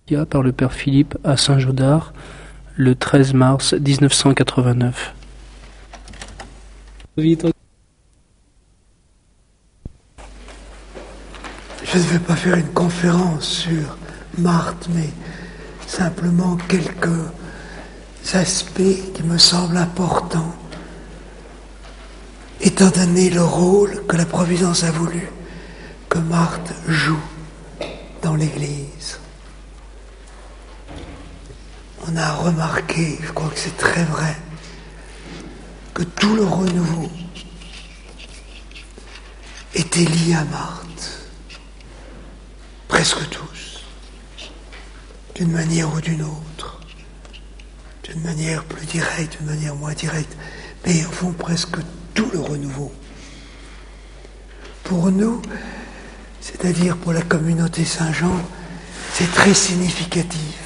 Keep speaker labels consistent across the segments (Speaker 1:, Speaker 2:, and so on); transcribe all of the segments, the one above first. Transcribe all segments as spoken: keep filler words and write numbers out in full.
Speaker 1: Par le père Philippe à Saint-Gaudard, le treize mars mille neuf cent quatre-vingt-neuf.
Speaker 2: Je ne vais pas faire une conférence sur Marthe, mais simplement quelques aspects qui me semblent importants, étant donné le rôle que la Providence a voulu que Marthe joue dans l'Église. On a remarqué, je crois que c'est très vrai, que tout le renouveau était lié à Marthe. Presque tous. D'une manière ou d'une autre. D'une manière plus directe, d'une manière moins directe. Mais au fond, presque tout le renouveau. Pour nous, c'est-à-dire pour la communauté Saint-Jean, c'est très significatif.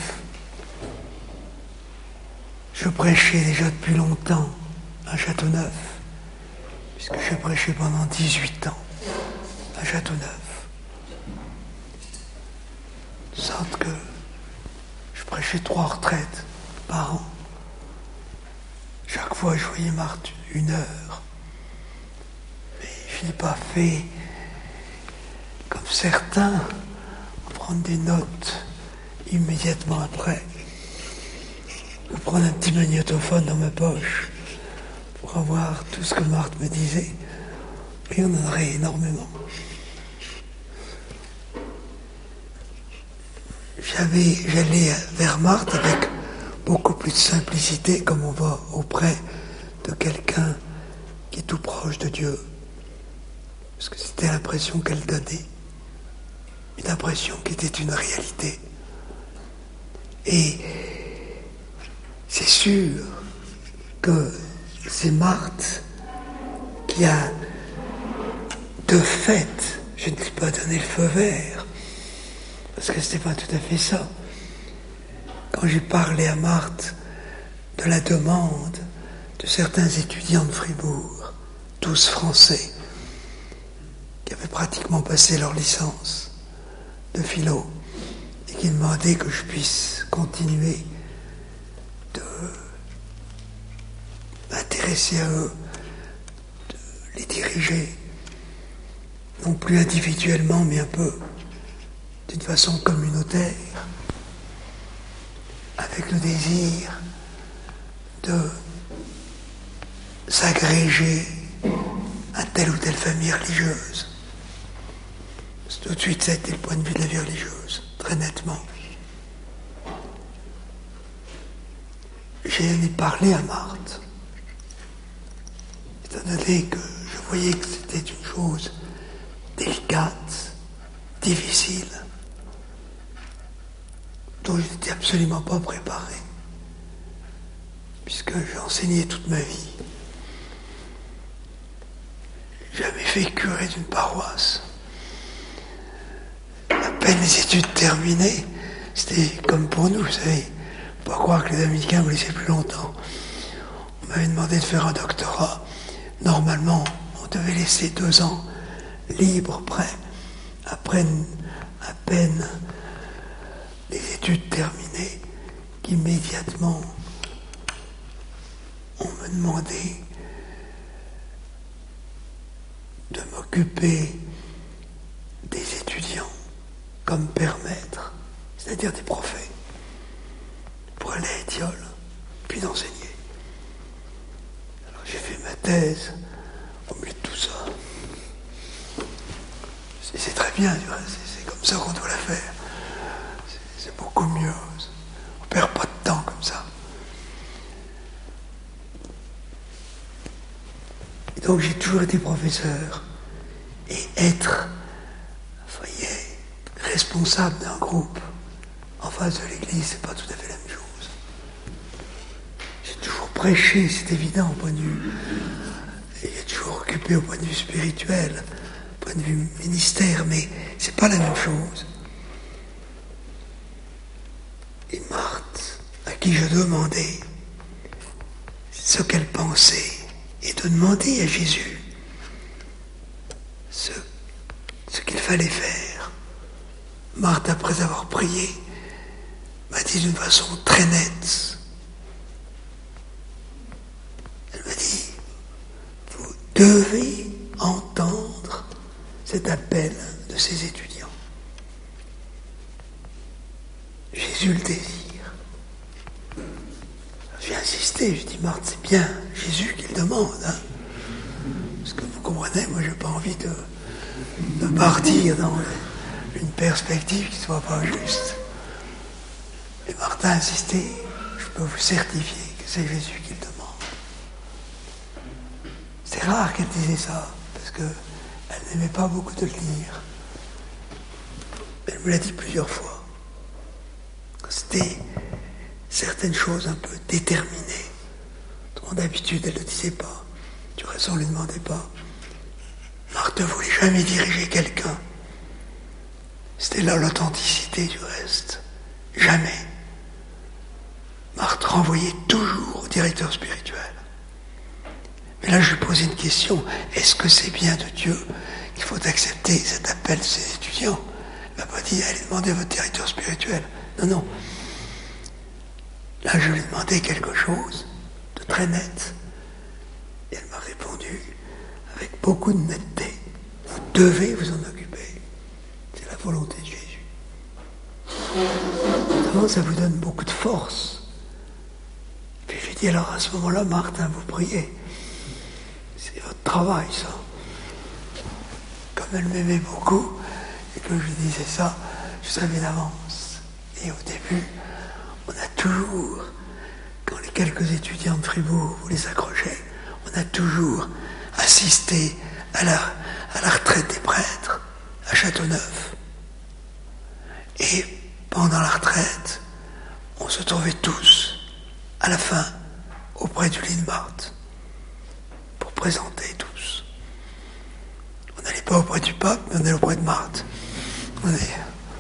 Speaker 2: Je prêchais déjà depuis longtemps à Châteauneuf, puisque j'ai prêché pendant dix-huit ans à Châteauneuf. De sorte que je prêchais trois retraites par an. Chaque fois, je voyais Marthe une heure. Mais je n'ai pas fait comme certains, prendre des notes immédiatement après. Je vais prendre un petit magnétophone dans ma poche pour avoir tout ce que Marthe me disait. Et on en aurait énormément. J'avais, j'allais vers Marthe avec beaucoup plus de simplicité, comme on va auprès de quelqu'un qui est tout proche de Dieu. Parce que c'était l'impression qu'elle donnait. Une impression qui était une réalité. Et c'est sûr que c'est Marthe qui a, de fait, je ne dis pas donné le feu vert, parce que ce n'était pas tout à fait ça. Quand j'ai parlé à Marthe de la demande de certains étudiants de Fribourg, tous français, qui avaient pratiquement passé leur licence de philo, et qui demandaient que je puisse continuer de m'intéresser à eux, de les diriger, non plus individuellement, mais un peu d'une façon communautaire, avec le désir de s'agréger à telle ou telle famille religieuse. Tout de suite, ça a été le point de vue de la vie religieuse, très nettement. J'en ai parlé à Marthe, étant donné que je voyais que c'était une chose délicate, difficile, dont je n'étais absolument pas préparé, puisque j'ai enseigné toute ma vie. J'avais fait curé d'une paroisse. À peine les études terminées, c'était comme pour nous, vous savez, pas croire que les Dominicains vous laissaient plus longtemps. On m'avait demandé de faire un doctorat. Normalement, on devait laisser deux ans libres, prêts. Après, à peine les études terminées, qu'immédiatement, on me demandait de m'occuper des étudiants comme père maître, c'est-à-dire des prophètes, pour aller à Étiole, puis d'enseigner. Alors j'ai fait ma thèse au milieu de tout ça. C'est, c'est très bien, c'est, c'est comme ça qu'on doit la faire. C'est, c'est beaucoup mieux. On ne perd pas de temps comme ça. Et donc j'ai toujours été professeur. Et être, voyez, responsable d'un groupe en face de l'Église, c'est pas tout à fait la même chose. J'ai toujours prêché, c'est évident, au point de vue. Et j'ai toujours occupé au point de vue spirituel, au point de vue ministère, mais c'est pas la même chose. Et Marthe, à qui je demandais ce qu'elle pensait, et de demander à Jésus ce, ce qu'il fallait faire. Marthe, après avoir prié, dit d'une façon très nette. Elle m'a dit, vous devez entendre cet appel de ces étudiants. Jésus le désire. J'ai insisté, j'ai dit, Marthe, c'est bien Jésus qui le demande. Hein. Parce que vous comprenez, moi je n'ai pas envie de, de partir dans une perspective qui ne soit pas juste. Et Marthe a insisté, je peux vous certifier que c'est Jésus qui le demande. C'est rare qu'elle disait ça, parce qu'elle n'aimait pas beaucoup de le dire. Elle me l'a dit plusieurs fois. C'était certaines choses un peu déterminées, dont d'habitude elle ne le disait pas. Du reste, on ne lui demandait pas. Marthe ne voulait jamais diriger quelqu'un. C'était là l'authenticité du reste. Jamais. Marthe renvoyait toujours au directeur spirituel. Mais là, je lui posais une question. Est-ce que c'est bien de Dieu qu'il faut accepter cet appel de ses étudiants? Elle m'a pas dit, allez demander à votre directeur spirituel. Non, non. Là, je lui ai demandé quelque chose de très net. Et elle m'a répondu avec beaucoup de netteté. Vous devez vous en occuper. C'est la volonté de Jésus. Évidemment, ça vous donne beaucoup de force. Puis j'ai dit, alors à ce moment-là, Martin, vous priez. C'est votre travail, ça. Comme elle m'aimait beaucoup, et que je lui disais ça, je savais d'avance. Et au début, on a toujours, quand les quelques étudiants de Fribourg, vous les accrochez, on a toujours assisté à la, à la retraite des prêtres à Châteauneuf. Et pendant la retraite, on se trouvait tous, à la fin, auprès du lit de Marthe, pour présenter tous. On n'allait pas auprès du pape, mais on allait auprès de Marthe. On est...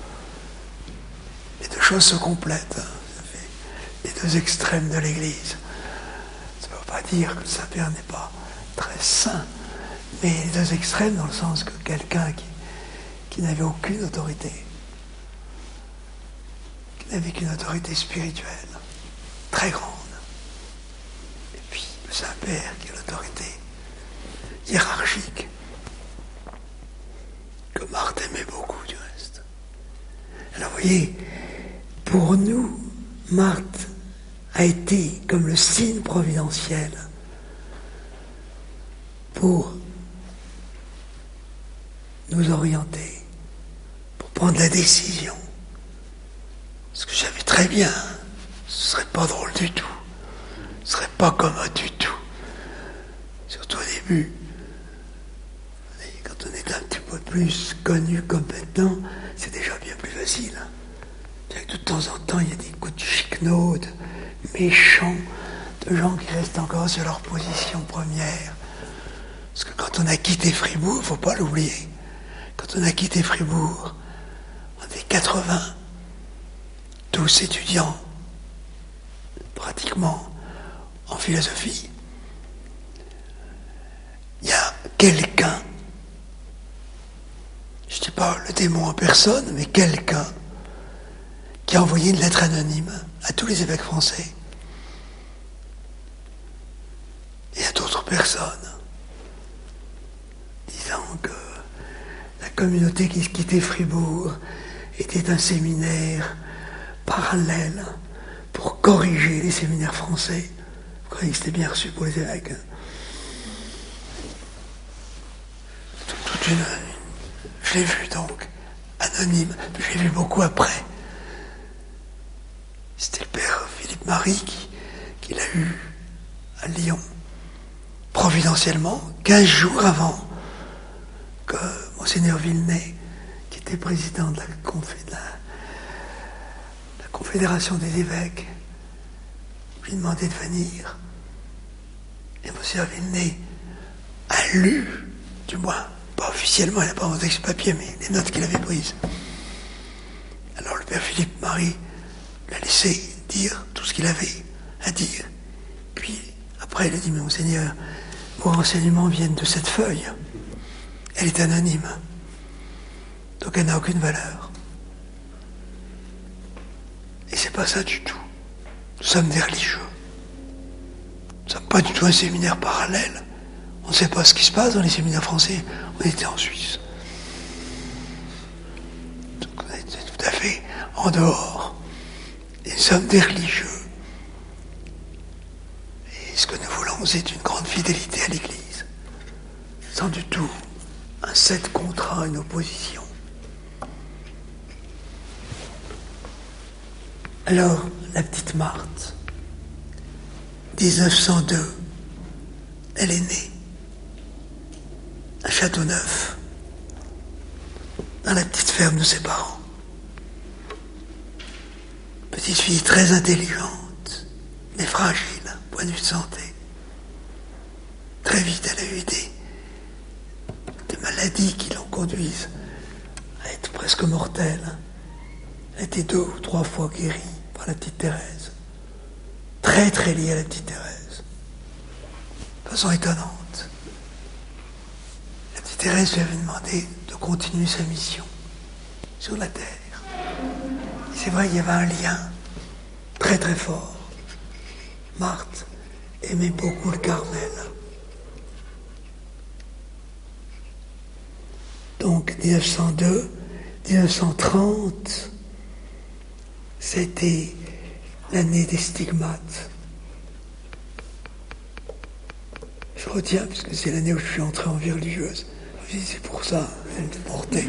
Speaker 2: Les deux choses se complètent. Hein. Ça fait les deux extrêmes de l'Église. Ça ne veut pas dire que le Saint-Père n'est pas très saint, mais les deux extrêmes dans le sens que quelqu'un qui, qui n'avait aucune autorité, qui n'avait qu'une autorité spirituelle, très grande, et puis le Saint-Père qui a l'autorité hiérarchique, que Marthe aimait beaucoup du reste. Alors vous voyez, pour nous, Marthe a été comme le signe providentiel pour nous orienter, pour prendre la décision. Parce que je savais très bien, ce ne serait pas drôle du tout, ce ne serait pas commode du tout. Surtout au début, quand on est un petit peu plus connu comme maintenant, c'est déjà bien plus facile. De temps en temps, il y a des coups de chiquenaude, méchants, de gens qui restent encore sur leur position première. Parce que quand on a quitté Fribourg, il ne faut pas l'oublier, quand on a quitté Fribourg, on était quatre-vingts, tous étudiants, pratiquement en philosophie. Il y a quelqu'un, je ne dis pas le démon en personne, mais quelqu'un qui a envoyé une lettre anonyme à tous les évêques français et à d'autres personnes, disant que la communauté qui quittait Fribourg était un séminaire parallèle pour corriger les séminaires français. Vous croyez que c'était bien reçu pour les évêques, hein? Toute une, une... Je l'ai vu donc, anonyme, je l'ai vu beaucoup après. C'était le père Philippe Marie qui, qui l'a eu à Lyon, providentiellement, quinze jours avant que Monseigneur Villenay, qui était président de la, confé- de la, de la Confédération des évêques, lui demandait de venir. Et Monseigneur Villenay a lu, du moins, pas officiellement, il n'a pas inventé ce papier, mais les notes qu'il avait prises. Alors le père Philippe Marie l'a laissé dire tout ce qu'il avait à dire. Puis, après, il a dit, mais Monseigneur, vos renseignements viennent de cette feuille. Elle est anonyme. Donc elle n'a aucune valeur. Et c'est pas ça du tout. Nous sommes des religieux. Nous ne sommes pas du tout un séminaire parallèle. On ne sait pas ce qui se passe dans les séminaires français. On était en Suisse. Donc on était tout à fait en dehors. Et nous sommes des religieux. Et ce que nous voulons, c'est une grande fidélité à l'Église. Sans du tout un set contre un, une opposition. Alors, la petite Marthe, dix-neuf cent deux, elle est née à Châteauneuf, dans la petite ferme de ses parents. Petite fille très intelligente, mais fragile, point de vue de santé. Très vite, elle a eu des, des maladies qui l'ont conduite à être presque mortelle. Elle a été deux ou trois fois guérie par la petite Thérèse. Très très liée à la petite Thérèse. De façon étonnante. La petite Thérèse lui avait demandé de continuer sa mission sur la terre. Et c'est vrai, il y avait un lien très très fort. Marthe aimait beaucoup le Carmel. Donc dix-neuf cent deux, dix-neuf cent trente, c'était l'année des stigmates. Je retiens, parce que c'est l'année où je suis entré en vie religieuse. C'est pour ça, elle me portait.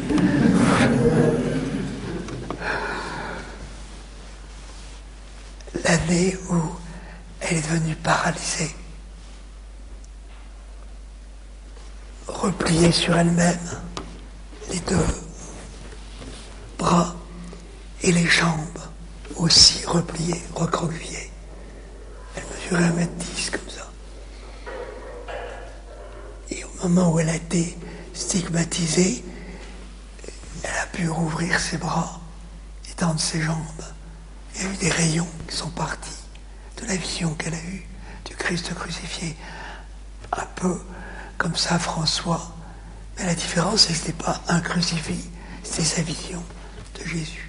Speaker 2: L'année où elle est devenue paralysée, repliée sur elle-même, les deux bras et les jambes aussi repliées, recroquevillées. Elle mesurait un mètre dix comme ça. Et au moment où elle a été stigmatisée, elle a pu rouvrir ses bras, étendre ses jambes. Il y a eu des rayons qui sont partis de la vision qu'elle a eue du Christ crucifié. Un peu comme ça, François. Mais la différence, c'est que ce n'était pas un crucifix, c'était sa vision de Jésus.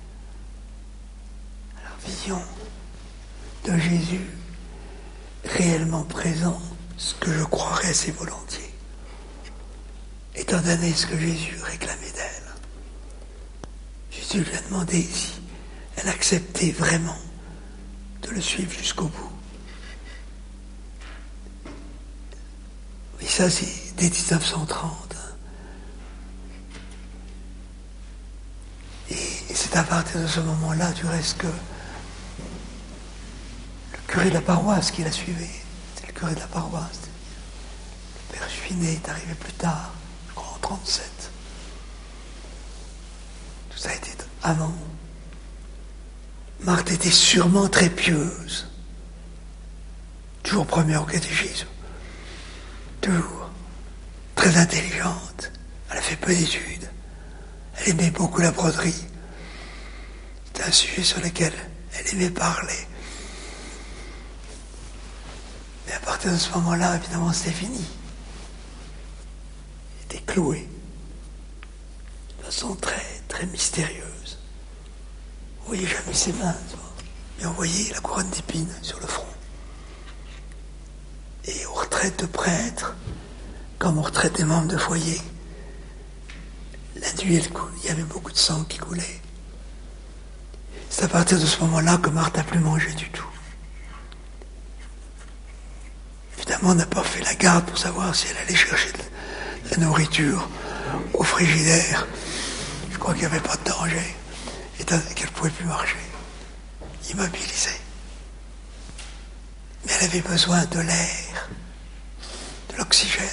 Speaker 2: Alors, vision de Jésus réellement présent, ce que je croirais assez volontiers, étant donné ce que Jésus réclamait d'elle. Jésus lui a demandé si elle acceptait vraiment de le suivre jusqu'au bout. Et ça, c'est dès dix-neuf cent trente. Et c'est à partir de ce moment-là, du reste, que le curé de la paroisse qui la suivait, c'est le curé de la paroisse. Le père Juinet est arrivé plus tard, je crois en trente-sept. Tout ça a été avant. Marthe était sûrement très pieuse. Toujours première au catéchisme. Toujours. Très intelligente. Elle a fait peu d'études. Elle aimait beaucoup la broderie. C'était un sujet sur lequel elle aimait parler. Mais à partir de ce moment-là, évidemment, c'était fini. Elle était clouée. De façon très, très mystérieuse. Vous voyez jamais ses mains, mais on voyait la couronne d'épines sur le front. Et aux retraites de prêtres, comme aux retraites des membres de foyer, la nuit, il y avait beaucoup de sang qui coulait. C'est à partir de ce moment-là que Marthe n'a plus mangé du tout. Évidemment, on n'a pas fait la garde pour savoir si elle allait chercher de la nourriture au frigidaire. Je crois qu'il n'y avait pas de danger. Et qu'elle ne pouvait plus marcher, immobilisée. Mais elle avait besoin de l'air, de l'oxygène.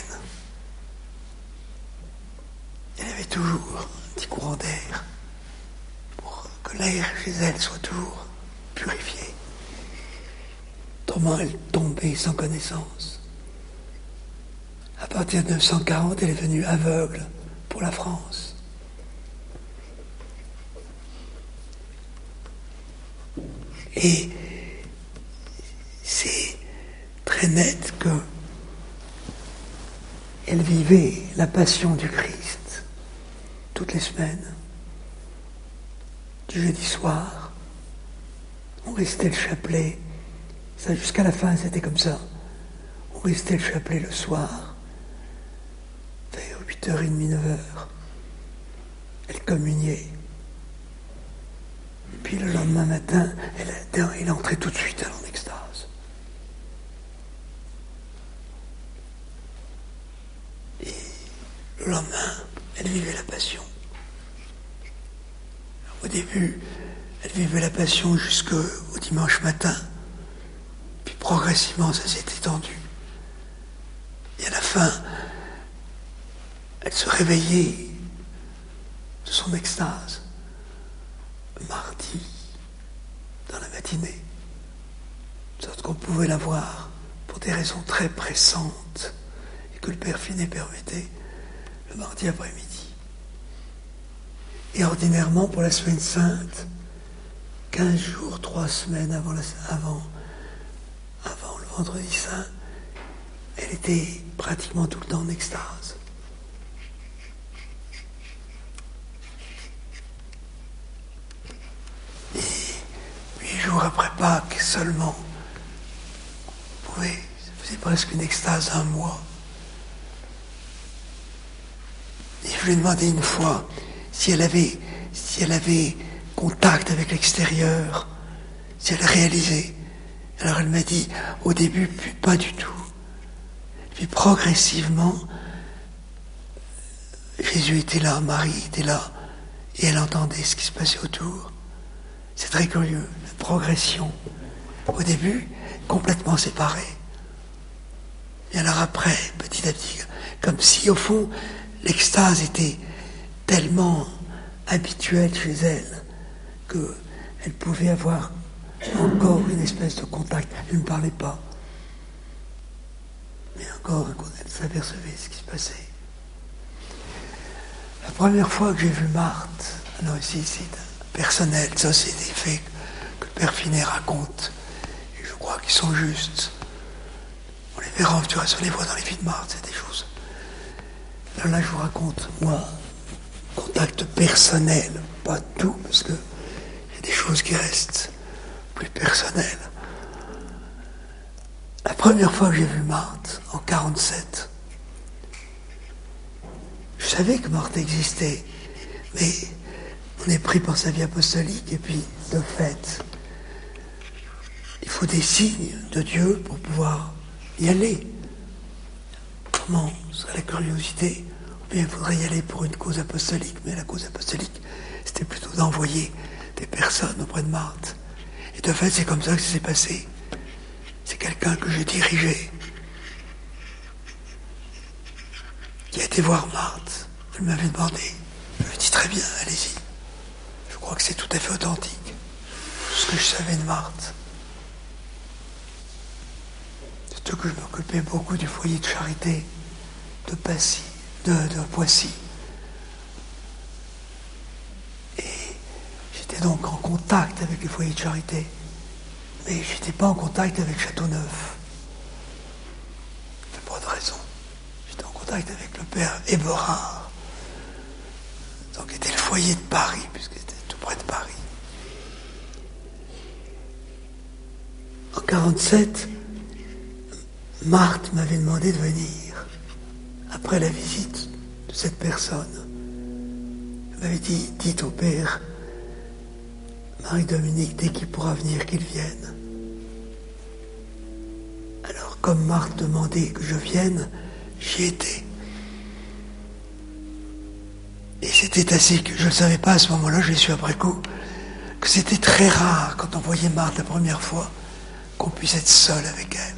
Speaker 2: Elle avait toujours un petit courant d'air pour que l'air chez elle soit toujours purifié. Autrement, elle tombait sans connaissance. À partir de mille neuf cent quarante, elle est devenue aveugle pour la France. Et c'est très net que elle vivait la passion du Christ toutes les semaines, du jeudi soir on récitait le chapelet. Ça, jusqu'à la fin, c'était comme ça. On récitait le chapelet le soir, vers huit heures trente, neuf heures. Elle communiait. Et puis le lendemain matin, elle, elle entrait tout de suite en extase. Et le lendemain, elle vivait la passion. Au début, elle vivait la passion jusqu'au dimanche matin. Puis progressivement, ça s'est étendu. Et à la fin, elle se réveillait de son extase le mardi, dans la matinée. De sorte qu'on pouvait la voir pour des raisons très pressantes et que le Père Finet permettait le mardi après-midi. Et ordinairement, pour la semaine sainte, quinze jours, trois semaines avant, la, avant, avant le vendredi saint, elle était pratiquement tout le temps en extase. Et huit jours après Pâques seulement, vous pouvez, ça faisait presque une extase d'un mois. Et je lui ai demandé une fois si elle avait, si elle avait contact avec l'extérieur, si elle réalisait. Alors elle m'a dit, au début, pas du tout. Puis progressivement, Jésus était là, Marie était là, et elle entendait ce qui se passait autour. C'est très curieux, la progression. Au début, complètement séparée. Et alors après, petit à petit, comme si au fond, l'extase était tellement habituelle chez elle qu'elle pouvait avoir encore une espèce de contact. Elle ne parlait pas. Mais encore, elle s'apercevait ce qui se passait. La première fois que j'ai vu Marthe, alors ici c'est personnel, ça c'est des faits que le Père Finet raconte, et je crois qu'ils sont justes. On les verra, tu vois, on les voit dans les vies de Marthe, c'est des choses. Alors là je vous raconte, moi, contact personnel, pas tout, parce que il y a des choses qui restent plus personnelles. La première fois que j'ai vu Marthe, en quarante-sept, je savais que Marthe existait, mais on est pris par sa vie apostolique, et puis, de fait, il faut des signes de Dieu pour pouvoir y aller. Comment serait la curiosité? Ou bien il faudrait y aller pour une cause apostolique, mais la cause apostolique, c'était plutôt d'envoyer des personnes auprès de Marthe. Et de fait, c'est comme ça que ça s'est passé. C'est quelqu'un que j'ai dirigé, qui a été voir Marthe. Elle m'avait demandé. Je lui ai dit très bien, allez-y. Je crois que c'est tout à fait authentique, tout ce que je savais de Marthe. Surtout que je m'occupais beaucoup du foyer de charité de Passy, de, de Poissy. Et j'étais donc en contact avec les foyers de charité. Mais je n'étais pas en contact avec Châteauneuf. Il n'y a pas de raison. J'étais en contact avec le père Éberard, donc qui était le foyer de Paris, puisque c'était tout près de Paris. En quarante-sept, Marthe m'avait demandé de venir, après la visite de cette personne. Elle m'avait dit, dites au père Marie-Dominique, dès qu'il pourra venir, qu'il vienne. Alors, comme Marthe demandait que je vienne, j'y étais. Et c'était assez que je ne savais pas à ce moment-là, je l'ai su après coup, que c'était très rare, quand on voyait Marthe la première fois, qu'on puisse être seul avec elle.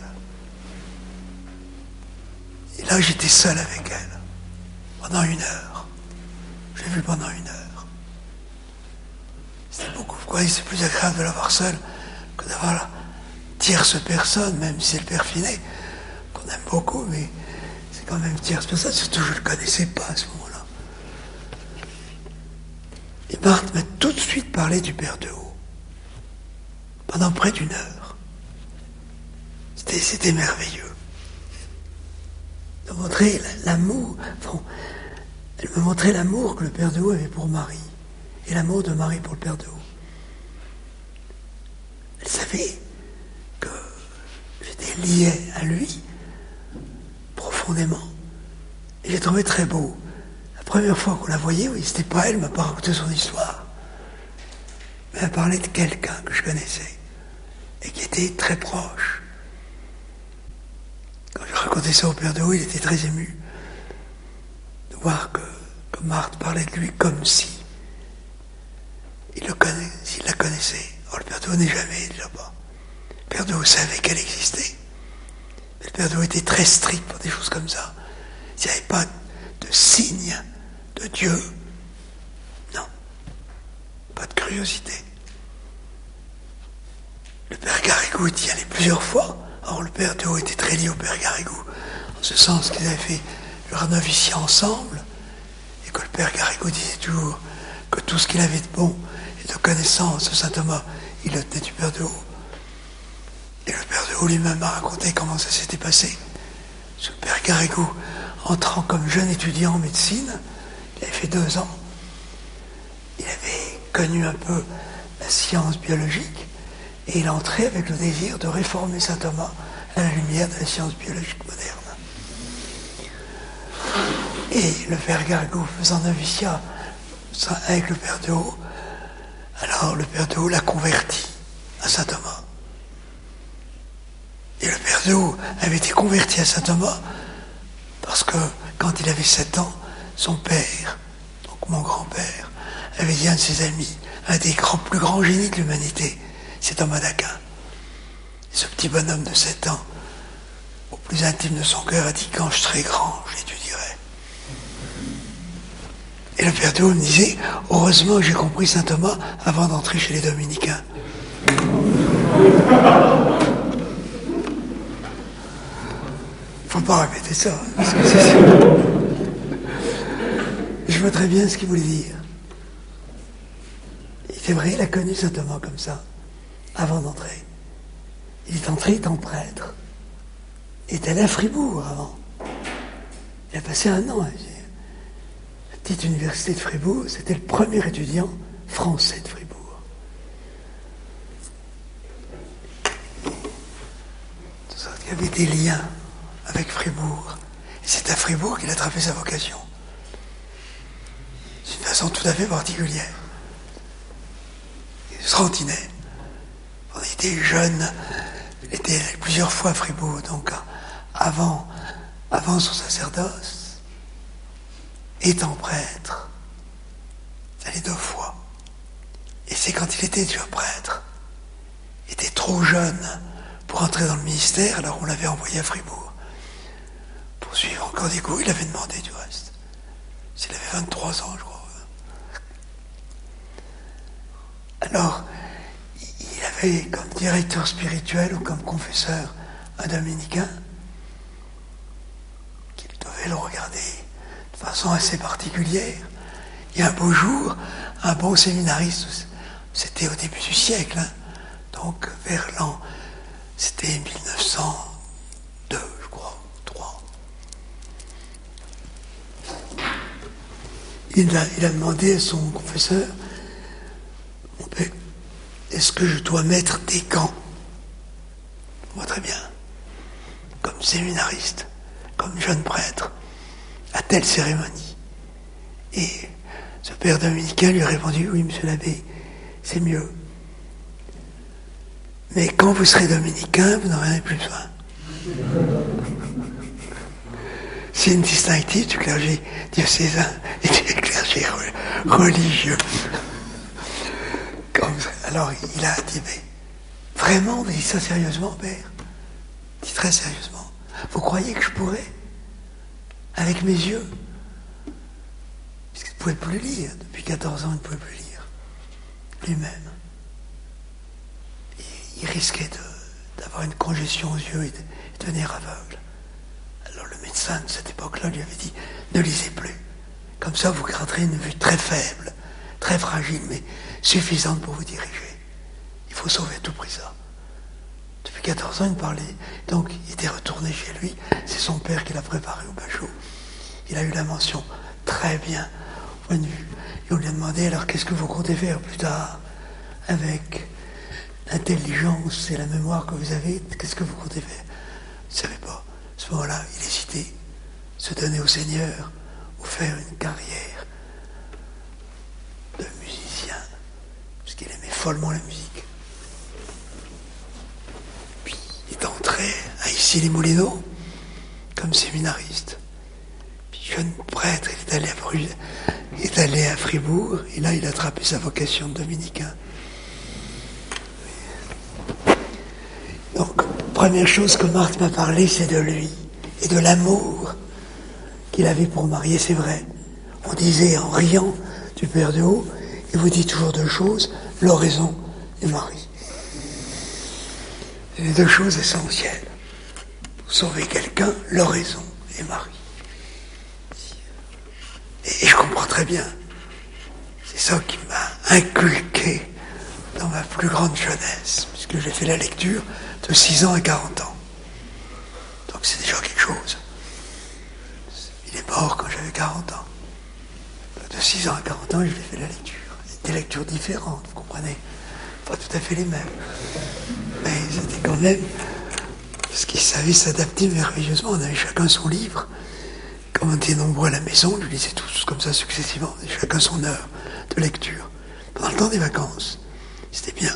Speaker 2: Et là, j'étais seul avec elle, pendant une heure. Je l'ai vue pendant une heure. C'est beaucoup, pourquoi c'est plus agréable de l'avoir seule que d'avoir la tierce personne, même si c'est le Père Finet, qu'on aime beaucoup, mais c'est quand même tierce personne, surtout je ne le connaissais pas à ce moment-là. Et Marthe m'a tout de suite parlé du Père de Haut, pendant près d'une heure. C'était, c'était merveilleux. De montrer l'amour, bon, elle me montrait l'amour que le Père de Haut avait pour Marie. Et l'amour de Marie pour le Père de Haut. Elle savait que j'étais lié à lui profondément. Et j'ai trouvé très beau. La première fois qu'on la voyait, oui, c'était pas elle, elle m'a pas raconté son histoire. Mais elle parlait de quelqu'un que je connaissais et qui était très proche. Quand je racontais ça au Père de Haut, il était très ému de voir que, que Marthe parlait de lui comme si il le connaît, s'il la connaissait. Or, le Père de Haut n'est jamais là-bas. Le Père de Haut savait qu'elle existait. Mais le Père de Haut était très strict pour des choses comme ça. S'il n'y avait pas de signe de Dieu, non, pas de curiosité. Le Père Garrigou y allait plusieurs fois. Or, le Père de Haut était très lié au Père Garrigou, en ce sens qu'ils avaient fait leur noviciat ensemble, et que le Père Garrigou disait toujours que tout ce qu'il avait de bon et de connaissance de saint Thomas, il le tenait du Père de Haut. Et le Père de Haut lui-même m'a raconté comment ça s'était passé. Ce Père Garrigou, entrant comme jeune étudiant en médecine, il avait fait deux ans, il avait connu un peu la science biologique, et il entrait avec le désir de réformer saint Thomas à la lumière de la science biologique moderne. Et le Père Garrigou faisant noviciat avec le Père de Haut, alors le Père de Haut l'a converti à saint Thomas. Et le Père de Haut avait été converti à saint Thomas parce que quand il avait sept ans, son père, donc mon grand-père, avait dit à un de ses amis, un des grands, plus grands génies de l'humanité, c'est Thomas d'Aquin. Et ce petit bonhomme de sept ans, au plus intime de son cœur, a dit, quand je serai grand, je l'étudierai. Et le Père de Haut me disait, heureusement que j'ai compris saint Thomas avant d'entrer chez les dominicains. Faut pas répéter ça, parce que c'est... Je vois très bien ce qu'il voulait dire. C'est vrai, il a connu saint Thomas comme ça, avant d'entrer. Il est entré étant prêtre. Il est allé à Fribourg avant. Il a passé un an à la petite université de Fribourg. C'était le premier étudiant français de Fribourg. De sorte qu'il y avait des liens avec Fribourg. Et c'est à Fribourg qu'il a attrapé sa vocation. C'est une façon tout à fait particulière. Il se rantinait. On était jeune, il était plusieurs fois à Fribourg, donc avant, avant son sacerdoce, étant prêtre, il allait deux fois. Et c'est quand il était déjà prêtre, il était trop jeune pour entrer dans le ministère, alors on l'avait envoyé à Fribourg. Pour suivre encore des cours, il avait demandé du reste. S'il avait vingt-trois ans, je crois. Alors, il avait comme directeur spirituel ou comme confesseur un dominicain qui devait le regarder de façon assez particulière. Et un beau jour, un bon séminariste, c'était au début du siècle, hein, donc vers l'an, c'était mille neuf cent deux, je crois, trois. Il a, il a demandé à son confesseur, mon père, est-ce que je dois mettre des gants? Moi, très bien. Comme séminariste, comme jeune prêtre, à telle cérémonie. Et ce père dominicain lui a répondu, oui, monsieur l'abbé, c'est mieux. Mais quand vous serez dominicain, vous n'en avez plus besoin. C'est une distinctive du clergé diocésain et du clergé religieux. Comme, alors il a dit, mais vraiment, vous dites ça sérieusement, père? Dit très sérieusement. Vous croyez que je pourrais? Avec mes yeux? Parce qu'il ne pouvait plus lire. Depuis quatorze ans, il ne pouvait plus lire. Lui-même. Et il risquait de, d'avoir une congestion aux yeux et de, et de devenir aveugle. Alors le médecin de cette époque-là lui avait dit, ne lisez plus. Comme ça, vous garderez une vue très faible, très fragile, mais suffisante pour vous diriger. Il faut sauver à tout prix ça. Depuis quatorze ans, il parlait. Donc, il était retourné chez lui. C'est son père qui l'a préparé au bachot. Il a eu la mention très bien, au point de vue. Et on lui a demandé, alors, qu'est-ce que vous comptez faire plus tard avec l'intelligence et la mémoire que vous avez, qu'est-ce que vous comptez faire? Vous ne savez pas. À ce moment-là, il hésitait. Se donner au Seigneur ou faire une carrière de musicien, parce qu'il aimait follement la musique. Puis il est entré à Issy-les-Moulineaux comme séminariste. Puis jeune prêtre, il est allé à Bruges, il est allé à Fribourg, et là il a attrapé sa vocation de dominicain. Donc, première chose que Marthe m'a parlé, c'est de lui et de l'amour qu'il avait pour marier, c'est vrai. On disait en riant du Père de haut, il vous dit toujours deux choses, l'oraison et Marie. C'est les deux choses essentielles. Pour sauver quelqu'un, l'oraison et Marie. Et je comprends très bien. C'est ça qui m'a inculqué dans ma plus grande jeunesse, puisque j'ai fait la lecture de six ans à quarante ans. Donc c'est déjà quelque chose. Il est mort quand j'avais quarante ans. De six ans à quarante ans, je lui ai fait la lecture. Des lectures différentes, vous comprenez? Pas tout à fait les mêmes. Mais c'était quand même... Parce qu'il savait s'adapter merveilleusement. On avait chacun son livre. Comme on était nombreux à la maison, je lisais tous comme ça successivement. Chacun son heure de lecture. Pendant le temps des vacances. C'était bien.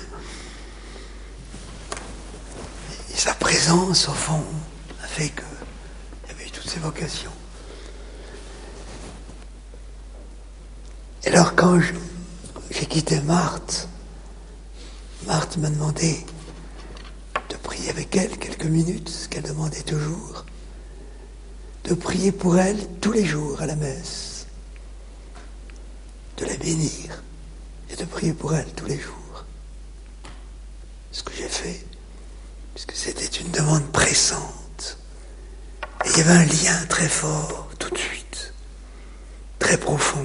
Speaker 2: Et sa présence, au fond, a fait qu'il y avait eu toutes ces vocations. Et alors quand je, j'ai quitté Marthe, Marthe m'a demandé de prier avec elle quelques minutes, ce qu'elle demandait toujours, de prier pour elle tous les jours à la messe, de la bénir et de prier pour elle tous les jours. Ce que j'ai fait, puisque c'était une demande pressante. Et il y avait un lien très fort tout de suite, très profond,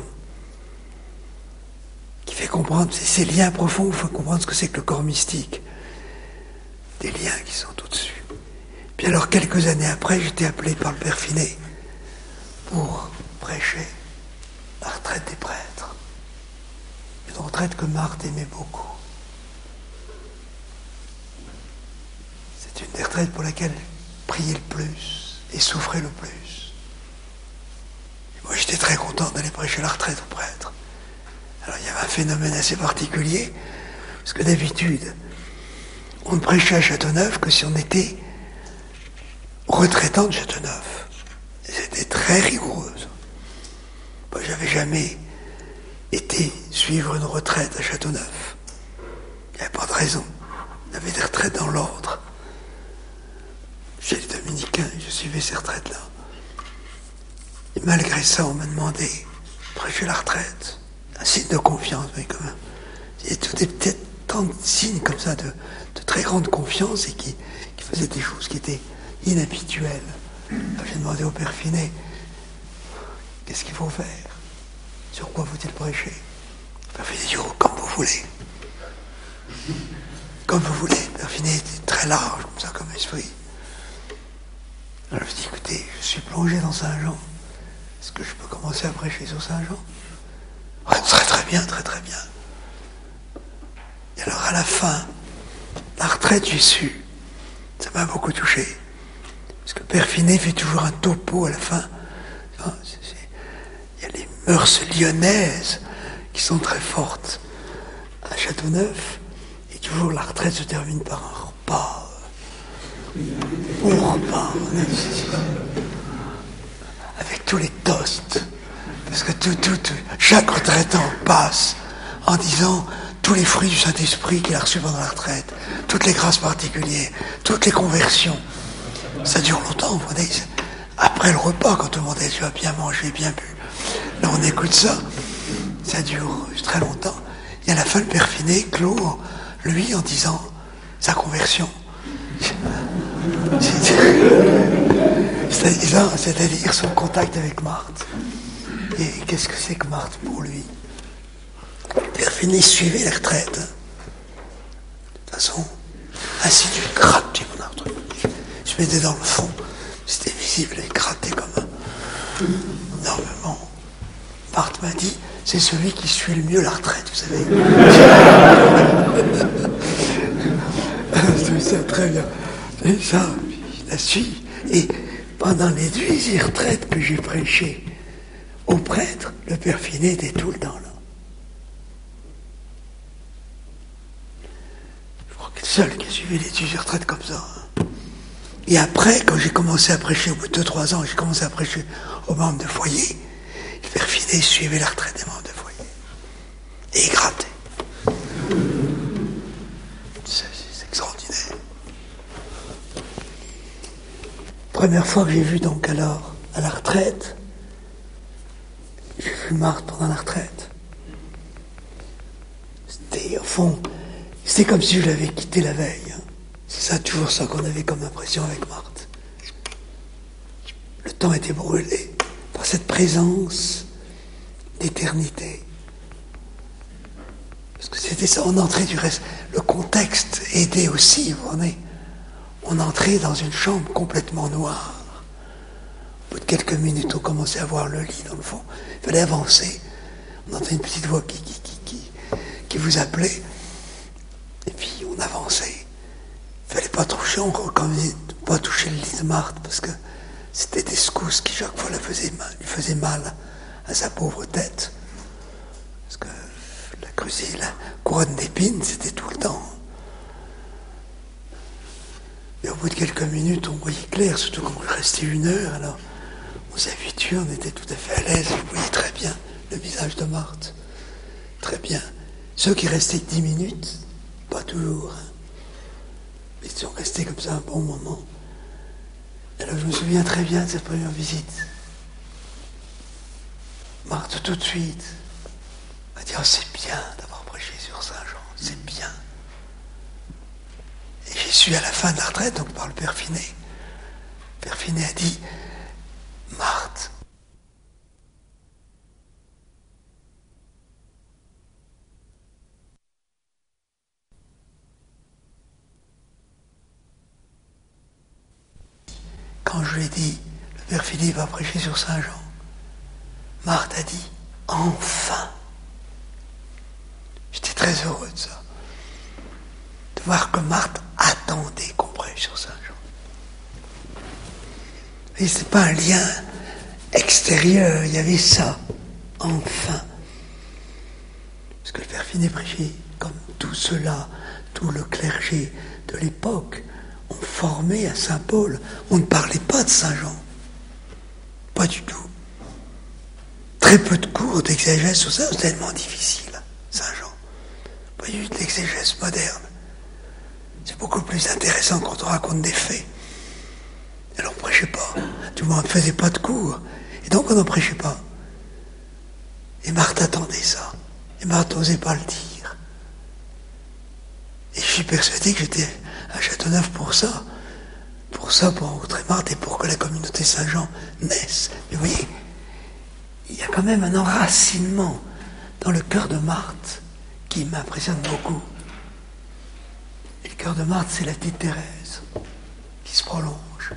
Speaker 2: qui fait comprendre, c'est ces liens profonds, il faut comprendre ce que c'est que le corps mystique. Des liens qui sont au-dessus. Puis alors, quelques années après, j'étais appelé par le Père Finet pour prêcher la retraite des prêtres. Une retraite que Marthe aimait beaucoup. C'est une des retraites pour laquelle elle priait le plus et souffrait le plus. Et moi, j'étais très content d'aller prêcher la retraite aux prêtres. Alors il y avait un phénomène assez particulier, parce que d'habitude, on ne prêchait à Châteauneuf que si on était retraitant de Châteauneuf. Et c'était très rigoureuse. Moi, j'avais jamais été suivre une retraite à Châteauneuf. Il n'y avait pas de raison. Il y avait des retraites dans l'ordre. Chez les dominicains, je suivais ces retraites-là. Et malgré ça, on m'a demandé de prêcher la retraite. Un signe de confiance, mais quand même. Et tout est peut-être tant de signes comme ça de, de très grande confiance et qui, qui faisaient des choses qui étaient inhabituelles. Alors, j'ai demandé au Père Finet, qu'est-ce qu'il faut faire? Sur quoi faut-il prêcher? Le Père Finet dit, oh, comme vous voulez. Comme vous voulez. Le Père Finet était très large, comme ça, comme esprit. Alors je dis, écoutez, je suis plongé dans Saint-Jean. Est-ce que je peux commencer à prêcher sur Saint-Jean? Ouais, très très bien, très très bien. Et alors à la fin, la retraite, j'ai su. Ça m'a beaucoup touché. Parce que Père Finet fait toujours un topo à la fin. Il y a les mœurs lyonnaises qui sont très fortes à Châteauneuf. Et toujours la retraite se termine par un repas. Bon repas. Avec tous les toasts. Parce que tout, tout, tout, chaque retraitant passe en disant tous les fruits du Saint-Esprit qu'il a reçus pendant la retraite, toutes les grâces particulières, toutes les conversions. Ça dure longtemps, vous voyez. Après le repas, quand tout le monde est déjà bien mangé, bien bu, là on écoute ça, ça dure très longtemps. Et à la fin, le Père Finet clôt, lui, en disant sa conversion. C'est-à-dire, c'est-à-dire son contact avec Marthe. Et qu'est-ce que c'est que Marthe pour lui? Père Finet suivait les retraites. Hein. De toute façon, ainsi tu grattes, tu mon truc. Je mettais dans le fond, c'était visible, il grattait comme un. Énormément. Marthe m'a dit, c'est celui qui suit le mieux la retraite, vous savez. c'est très bien. Et ça, je la suis. Et pendant les huit retraites que j'ai prêchées au prêtre, le père Finet était tout le temps là. Je crois qu'il est le seul qui a suivi les huit retraites comme ça. Hein. Et après, quand j'ai commencé à prêcher, au bout de deux trois ans, j'ai commencé à prêcher aux membres de foyer, le père Finet suivait la retraite des membres de foyer. Et il grattait. C'est, c'est extraordinaire. Première fois que j'ai vu donc alors à la retraite, j'ai vu Marthe pendant la retraite. C'était au fond, c'était comme si je l'avais quitté la veille. Hein. C'est ça, toujours ça qu'on avait comme impression avec Marthe. Le temps était brûlé par cette présence d'éternité. Parce que c'était ça, on entrait du reste. Le contexte aidait aussi, vous voyez. On entrait dans une chambre complètement noire. Au bout de quelques minutes, on commençait à voir le lit dans le fond. Il fallait avancer. On entendait une petite voix qui, qui, qui, qui, qui vous appelait. Et puis on avançait. Il fallait pas toucher, on recommandait de pas toucher le lit de Marthe, parce que c'était des secousses qui chaque fois la faisaient mal, lui faisaient mal à sa pauvre tête. Parce que la crusée, la couronne d'épines, c'était tout le temps. Et au bout de quelques minutes, on voyait clair, surtout quand il restait une heure, alors on s'habituait, on était tout à fait à l'aise, je voyais très bien le visage de Marthe. Très bien. Ceux qui restaient dix minutes, pas toujours, hein. Mais ils sont restés comme ça un bon moment. Alors je me souviens très bien de cette première visite. Marthe, tout de suite, m'a dit « Oh, c'est bien d'avoir prêché sur Saint-Jean, c'est bien. » Et j'y suis à la fin de la retraite, donc par le père Finet. Le père Finet a dit « Marthe, quand je lui ai dit « Le père Finet va prêcher sur Saint-Jean », Marthe a dit « Enfin !» J'étais très heureux de ça. De voir que Marthe attendait qu'on prêche sur Saint-Jean. Et c'est pas un lien extérieur, il y avait ça, enfin. Parce que le père Finet prêchait comme tout cela, tout le clergé de l'époque, ont formé à Saint-Paul. On ne parlait pas de Saint-Jean. Pas du tout. Très peu de cours d'exégèse sur ça, c'est tellement difficile, Saint-Jean. Pas du tout d'exégèse moderne. C'est beaucoup plus intéressant quand on raconte des faits. Alors on ne prêchait pas. Du moins on ne faisait pas de cours. Et donc on n'en prêchait pas. Et Marthe attendait ça. Et Marthe n'osait pas le dire. Et je suis persuadé que j'étais à Châteauneuf pour ça. Pour ça, pour rencontrer Marthe et pour que la communauté Saint-Jean naisse. Mais vous voyez, il y a quand même un enracinement dans le cœur de Marthe qui m'impressionne beaucoup. Et le cœur de Marthe, c'est la petite Thérèse qui se prolonge.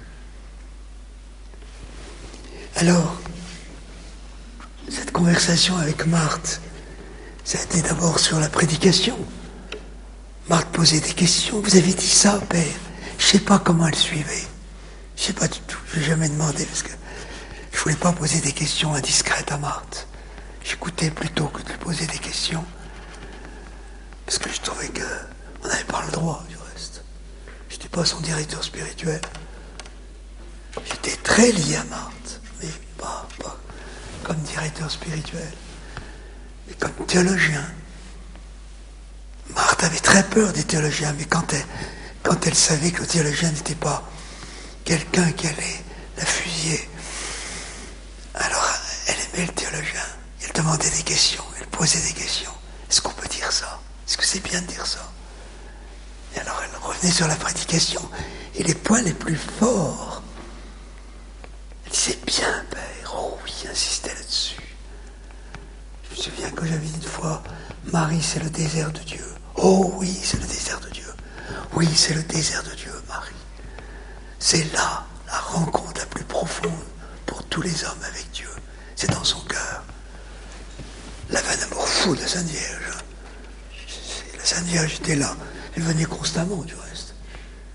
Speaker 2: Alors, cette conversation avec Marthe, ça a été d'abord sur la prédication. Marthe posait des questions. Vous avez dit ça, père? Je ne sais pas comment elle suivait. Je ne sais pas du tout. Je n'ai jamais demandé parce que je ne voulais pas poser des questions indiscrètes à Marthe. J'écoutais plutôt que de lui poser des questions. Parce que je trouvais qu'on n'avait pas le droit, du reste. Je n'étais pas son directeur spirituel. J'étais très lié à Marthe, mais pas, pas comme directeur spirituel, mais comme théologien. Marthe avait très peur des théologiens, mais quand elle, quand elle savait que le théologien n'était pas quelqu'un qui allait la fusiller, alors elle aimait le théologien. Elle demandait des questions, elle posait des questions. Est-ce qu'on peut dire ça? Est-ce que c'est bien de dire ça? Et alors elle revenait sur la prédication. Et les points les plus forts, elle disait bien, père, oh oui, insistait là-dessus. Je me souviens que j'avais dit une fois, Marie, c'est le désert de Dieu. Oh oui, c'est le désert de Dieu. Oui, c'est le désert de Dieu, Marie. C'est là la rencontre la plus profonde pour tous les hommes avec Dieu. C'est dans son cœur. Elle avait un amour fou de la Sainte Vierge. La Sainte Vierge était là. Elle venait constamment, du reste.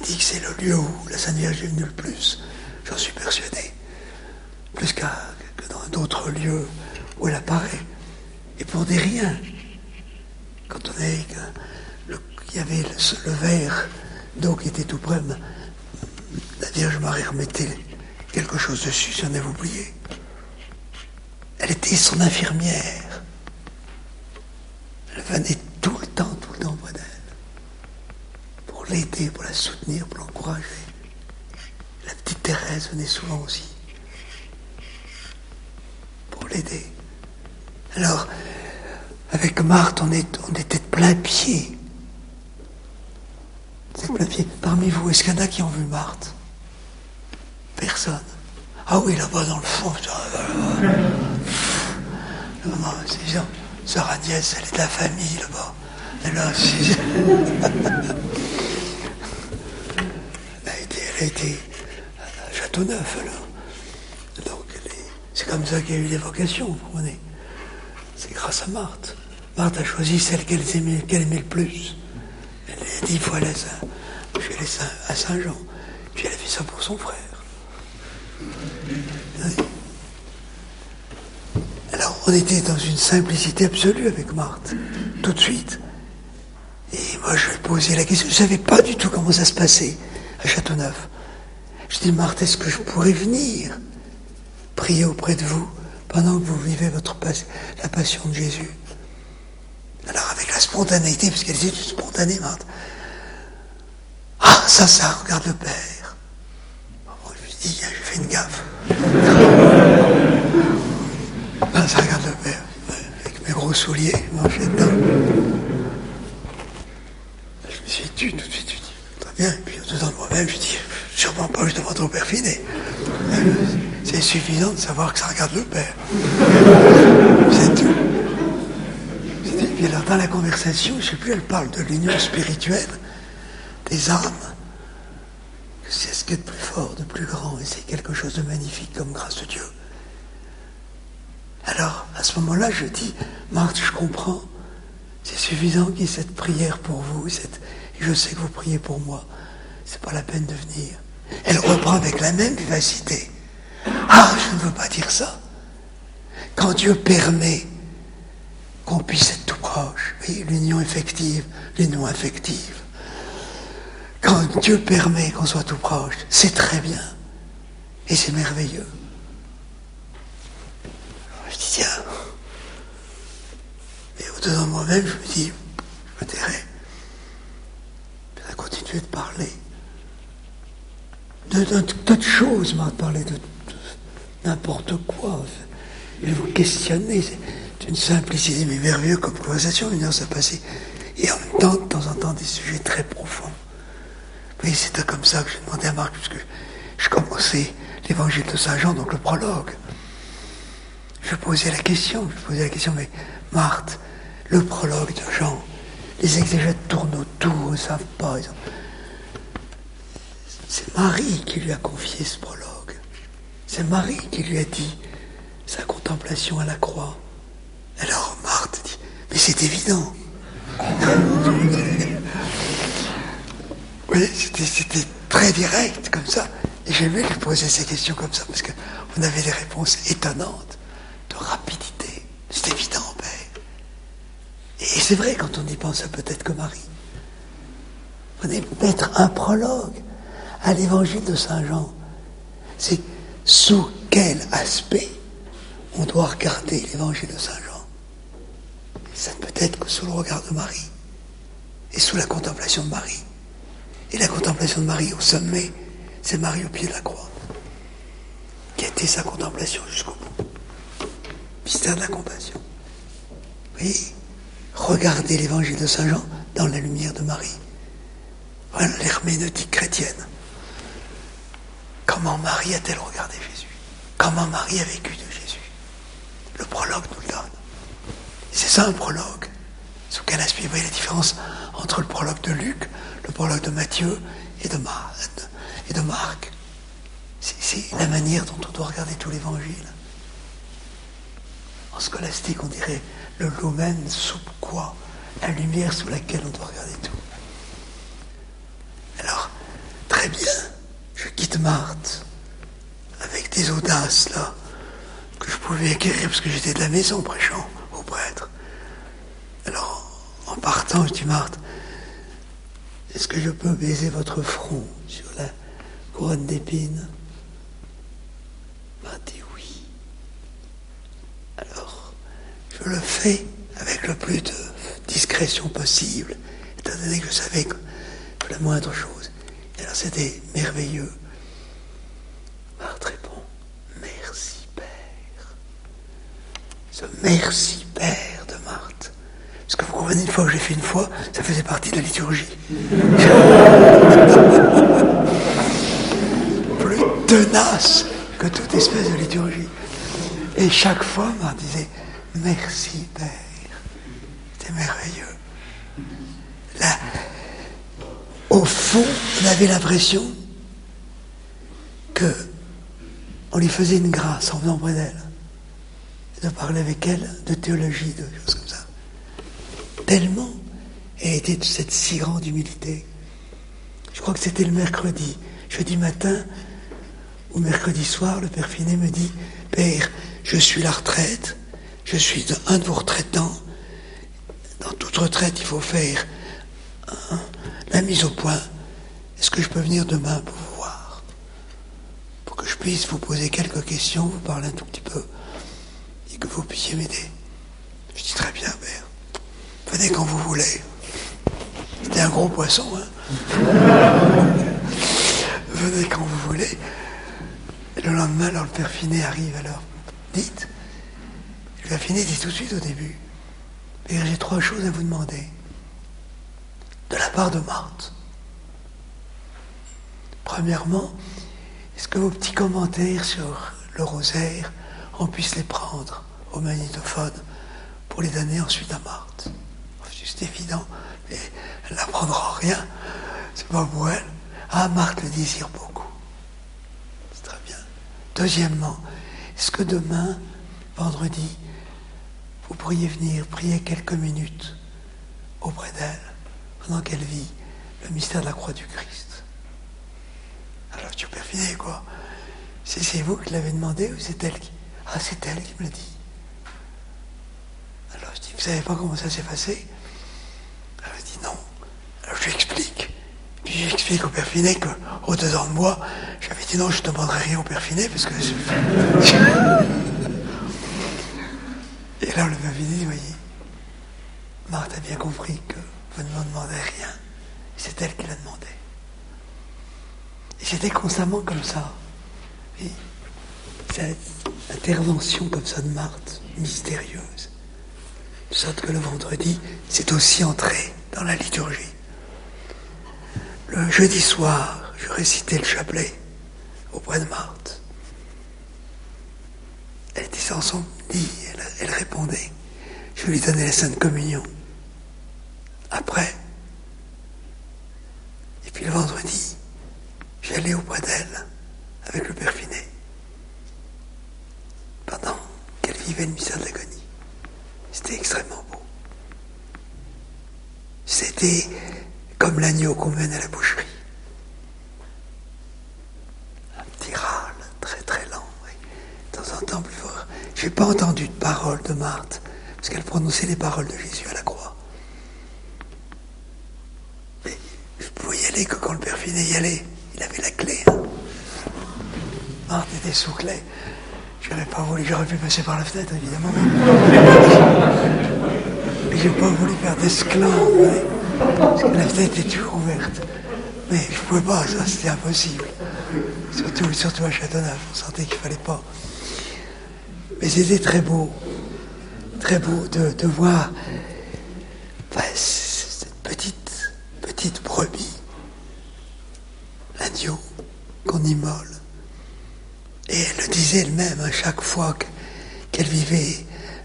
Speaker 2: dit que c'est le lieu où la Sainte Vierge est venue le plus. J'en suis persuadé. Plus qu'à, que dans d'autres lieux où elle apparaît. Et pour des riens. Quand on est, le, il y avait le, le verre d'eau qui était tout près, la Vierge Marie remettait quelque chose dessus, si on avait oublié. Elle était son infirmière. Elle venait tout le temps, tout le temps près d'elle. Pour l'aider, pour la soutenir, pour l'encourager. La petite Thérèse venait souvent aussi. Pour l'aider. Alors, avec Marthe, on, est, on était de plein pied. De plein pied. Parmi vous, est-ce qu'il y en a qui ont vu Marthe? Personne. Ah oui, là-bas dans le fond. Non, non, c'est évident. Sœur Agnès, elle est de la famille là-bas. Elle a, elle a été, elle a été à Châteauneuf, alors. Donc, elle est, c'est comme ça qu'il y a eu l'évocation, vous comprenez. C'est grâce à Marthe. Marthe a choisi celle qu'elle aimait, qu'elle aimait le plus. Elle a dit, il faut aller à Saint, je vais aller à Saint-Jean. Puis elle a fait ça pour son frère. Alors, on était dans une simplicité absolue avec Marthe, tout de suite. Et moi, je lui ai posé la question. Je ne savais pas du tout comment ça se passait à Châteauneuf. Je dis, Marthe, est-ce que je pourrais venir prier auprès de vous pendant que vous vivez votre pas- la passion de Jésus? Alors, avec la spontanéité, parce qu'elle était spontanée, Marthe. Ah, ça, ça, regarde le Père. Bon, je lui dis, j'ai fait une gaffe. Ah, ça, regarde le Père. Avec mes gros souliers, marcher dedans. Je me suis tué tout de suite, je dis, très bien. Et puis, au-dedans de moi-même, je dis, sûrement pas, je devrais trop perfiner. C'est suffisant de savoir que ça regarde le Père. C'est tout. Et puis alors, dans la conversation, je ne sais plus, elle parle de l'union spirituelle des âmes. C'est ce qu'il y a de plus fort, de plus grand, et c'est quelque chose de magnifique comme grâce de Dieu. Alors, à ce moment-là, je dis, Marthe, je comprends, c'est suffisant qu'il y ait cette prière pour vous, cette... et je sais que vous priez pour moi, c'est pas la peine de venir. Elle reprend avec la même vivacité. Ah, je ne veux pas dire ça. Quand Dieu permet qu'on puisse être tout proche, oui, l'union effective, l'union affective. Quand Dieu permet qu'on soit tout proche, c'est très bien. Et c'est merveilleux. Alors, je dis, tiens. Et au-dedans de moi-même, je me dis, je me tairai. Puis elle a continué de parler. De, de, de, de choses, m'a parlé de, de n'importe quoi. Il vous questionnez, c'est une simplicité, mais merveilleuse comme conversation, une heure ça passait. Et en même temps, de temps en temps, des sujets très profonds. Oui, c'était comme ça que j'ai demandé à Marc, puisque je commençais l'évangile de Saint Jean, donc le prologue. Je posais la question, je posais la question, mais Marthe, le prologue de Jean, les exégètes tournent autour, ils ne savent pas. Ils ont... C'est Marie qui lui a confié ce prologue. C'est Marie qui lui a dit sa contemplation à la croix. Alors Marthe dit, mais c'est évident. Oui, c'était, c'était très direct comme ça. Et j'aimais lui poser ces questions comme ça, parce qu'on avait des réponses étonnantes, de rapidité. C'est évident, Père. Et c'est vrai, quand on y pense, ça peut être que Marie. On est mettre un prologue à l'évangile de Saint Jean. C'est sous quel aspect on doit regarder l'évangile de Saint Jean. Ça ne peut être que sous le regard de Marie et sous la contemplation de Marie. Et la contemplation de Marie au sommet, c'est Marie au pied de la croix, qui a été sa contemplation jusqu'au bout. Mystère de la compassion. Oui, regardez l'évangile de Saint Jean dans la lumière de Marie. Voilà l'herméneutique chrétienne. Comment Marie a-t-elle regardé Jésus? Comment Marie a vécu de Jésus? Le prologue nous le donne. C'est ça un prologue. Sous quel aspect? Vous voyez la différence entre le prologue de Luc, le prologue de Matthieu et de, Mar- et de Marc. C'est, c'est la manière dont on doit regarder tout l'évangile. En scolastique, on dirait le lumen sous quoi? La lumière sous laquelle on doit regarder tout. Alors, très bien. Je quitte Marthe avec des audaces là que je pouvais acquérir parce que j'étais de la maison prêchant au prêtre. Alors, en partant, je dis Marthe, est-ce que je peux baiser votre front sur la couronne d'épines? Marthe dit oui. Alors, je le fais avec le plus de discrétion possible, étant donné que je savais que, que la moindre chose. Et alors c'était merveilleux. Marthe répond, merci Père. Ce merci Père de Marthe. Parce que vous comprenez, une fois que j'ai fait une fois, ça faisait partie de la liturgie. Plus tenace que toute espèce de liturgie. Et chaque fois, Marthe disait, merci Père. C'était merveilleux. Là, au fond, on avait l'impression que on lui faisait une grâce en venant près d'elle, de parler avec elle de théologie, de choses comme ça. Tellement elle était de cette si grande humilité. Je crois que c'était le mercredi, jeudi matin ou mercredi soir, le père Finet me dit, Père, je suis la retraite, je suis un de vos retraitants. Dans toute retraite, il faut faire hein, la mise au point. Est-ce que je peux venir demain pour vous voir? Pour que je puisse vous poser quelques questions, vous parler un tout petit peu, et que vous puissiez m'aider. Je dis très bien, Père. Venez quand vous voulez. C'était un gros poisson, hein. Venez quand vous voulez. Et le lendemain, alors le père Finet arrive, alors, dites. Le père Finet dit tout de suite au début, Père, j'ai trois choses à vous demander. De la part de Marthe. Premièrement, est-ce que vos petits commentaires sur le rosaire, on puisse les prendre au magnétophone pour les donner ensuite à Marthe? C'est évident, mais elle n'apprendra rien. C'est pas pour elle. Ah, Marthe le désire beaucoup. C'est très bien. Deuxièmement, est-ce que demain, vendredi, vous pourriez venir prier quelques minutes auprès d'elle pendant qu'elle vit le mystère de la croix du Christ? Alors tu peux finir quoi? C'est, c'est vous qui l'avez demandé ou c'est elle qui... Ah, c'est elle qui me l'a dit. Alors je dis, vous savez pas comment ça s'est passé? Alors je dis non. Alors je lui explique. Puis j'explique au père Finet qu'au-dedans de moi, j'avais dit non, je ne demanderai rien au père Finet parce que... Et là, le père Finet dit, voyez, Marthe a bien compris que vous ne m'en demandez rien. C'est elle qui l'a demandé. Et c'était constamment comme ça. Et cette intervention comme ça de Marthe, mystérieuse, de sorte que le vendredi, c'est aussi entré dans la liturgie. Le jeudi soir, je récitais le chapelet auprès de Marthe. Elle était sans son lit, elle, elle répondait. Je lui donnais la Sainte Communion. Après, et puis le vendredi, j'allais auprès d'elle avec le père Finet pendant qu'elle vivait le mystère de l'agonie. C'était extrêmement beau. C'était comme l'agneau qu'on mène à la boucherie. Un petit râle, très très lent, oui. De temps en temps plus fort. Je n'ai pas entendu de parole de Marthe, parce qu'elle prononçait les paroles de Jésus à la croix. Mais je pouvais y aller que quand le père Finet y allait. Il avait la clé. Hein. Marthe était sous clé. Je n'aurais pas voulu, j'aurais pu passer par la fenêtre, évidemment. Mais j'ai pas voulu faire d'esclave, ouais, parce que la fenêtre était toujours ouverte. Mais je pouvais pas, ça c'était impossible. Surtout, surtout à Châteauneuf, on sentait qu'il fallait pas. Mais c'était très beau, très beau de, de voir enfin, cette petite, petite brebis, l'agneau qu'on immole. Et elle le disait elle-même à chaque fois que, qu'elle vivait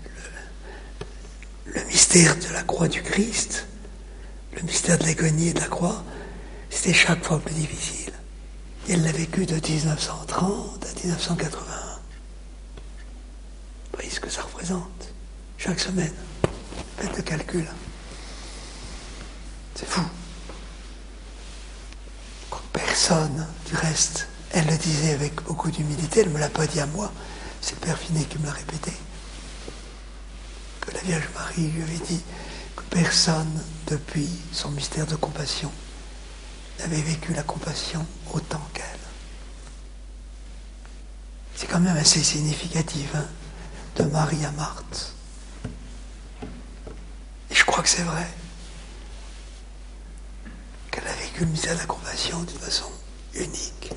Speaker 2: le, le mystère de la croix du Christ, le mystère de l'agonie et de la croix, c'était chaque fois plus difficile. Et elle l'a vécu de dix-neuf cent trente à dix-neuf cent quatre-vingt-un. Vous voyez ce que ça représente, chaque semaine. Faites le calcul. C'est fou. Père personne, du reste, elle le disait avec beaucoup d'humilité, elle ne me l'a pas dit à moi, c'est Père Finet qui me l'a répété, que la Vierge Marie lui avait dit que personne, depuis son mystère de compassion, n'avait vécu la compassion autant qu'elle. C'est quand même assez significatif, hein, de Marie à Marthe. Et je crois que c'est vrai qu'elle a vécu le mystère de la compassion d'une façon unique,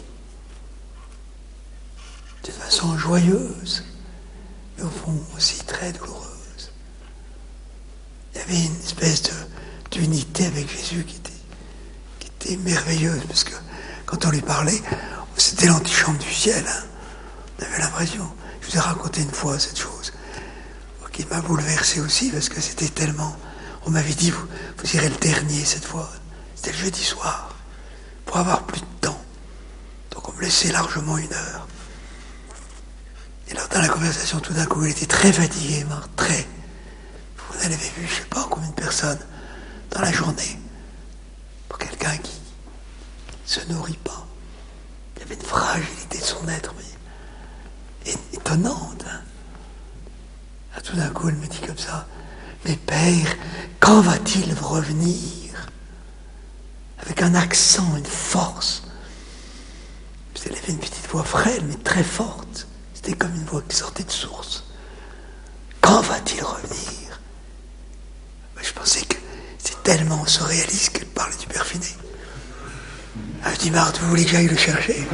Speaker 2: d'une façon joyeuse, mais au fond aussi très douloureuse. Il y avait une espèce de, d'unité avec Jésus qui était, qui était merveilleuse, parce que quand on lui parlait, c'était l'antichambre du ciel, hein. On avait l'impression. Je vous ai raconté une fois cette chose qui m'a bouleversé aussi, parce que c'était tellement... On m'avait dit, vous, vous irez le dernier cette fois. C'était le jeudi soir, pour avoir plus de temps. Donc on me laissait largement une heure. Et là, dans la conversation, tout d'un coup, il était très fatigué, Marthe, très. Vous en avez vu, je ne sais pas combien de personnes, dans la journée, pour quelqu'un qui ne se nourrit pas. Il y avait une fragilité de son être, mais étonnante. Hein. Là, tout d'un coup, elle me dit comme ça, mais Père, quand va-t-il revenir? Avec un accent, une force. Puis elle avait une petite voix frêle, mais très forte. C'était comme une voix qui sortait de source. Quand va-t-il revenir? Je pensais que c'est tellement surréaliste qu'elle parlait du Père Finet. Elle me dit, Marthe, vous voulez que j'aille le chercher?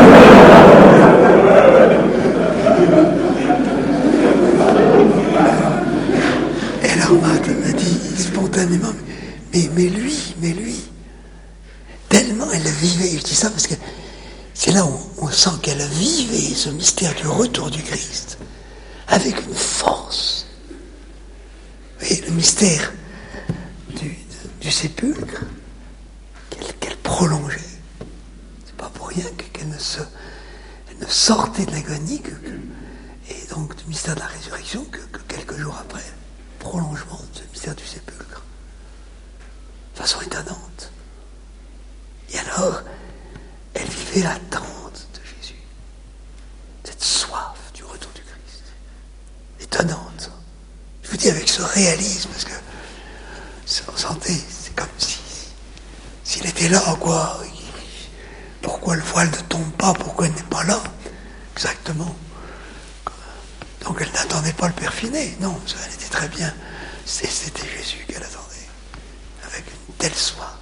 Speaker 2: Et alors Marthe m'a dit spontanément, mais, mais lui, mais lui, tellement elle vivait, je dis ça parce que c'est là où on sent qu'elle vivait ce mystère du retour du Christ, avec une force. Et le mystère du, du sépulcre, qu'elle, qu'elle prolongeait. C'est pas pour rien qu'elle ne, se, elle ne sortait de l'agonie que, que, et donc du mystère de la résurrection que, que quelques jours après. Prolongement de ce mystère du sépulcre. De façon étonnante. Et alors, elle vivait l'attente de Jésus. Cette soif du retour du Christ. Étonnante. Je vous dis avec ce réalisme, parce que on sentait, c'est comme si s'il était là, quoi. Pourquoi le voile ne tombe pas? Pourquoi il n'est pas là? Exactement. Donc elle n'attendait pas le Père Finet. Non, ça, elle était très bien. C'était Jésus qu'elle attendait. Avec une telle soif.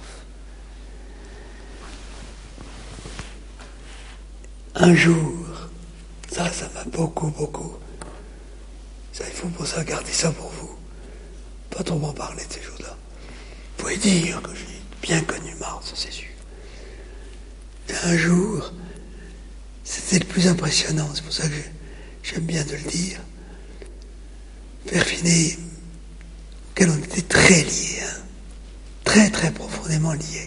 Speaker 2: Un jour, ça, ça m'a beaucoup, beaucoup. Ça, il faut pour ça garder ça pour vous. Pas trop m'en parler de ces choses-là. Vous pouvez dire que j'ai bien connu Marthe, ça c'est sûr. Et un jour, c'était le plus impressionnant, c'est pour ça que j'aime bien de le dire. Père Finet, auquel on était très liés, hein, très très profondément liés.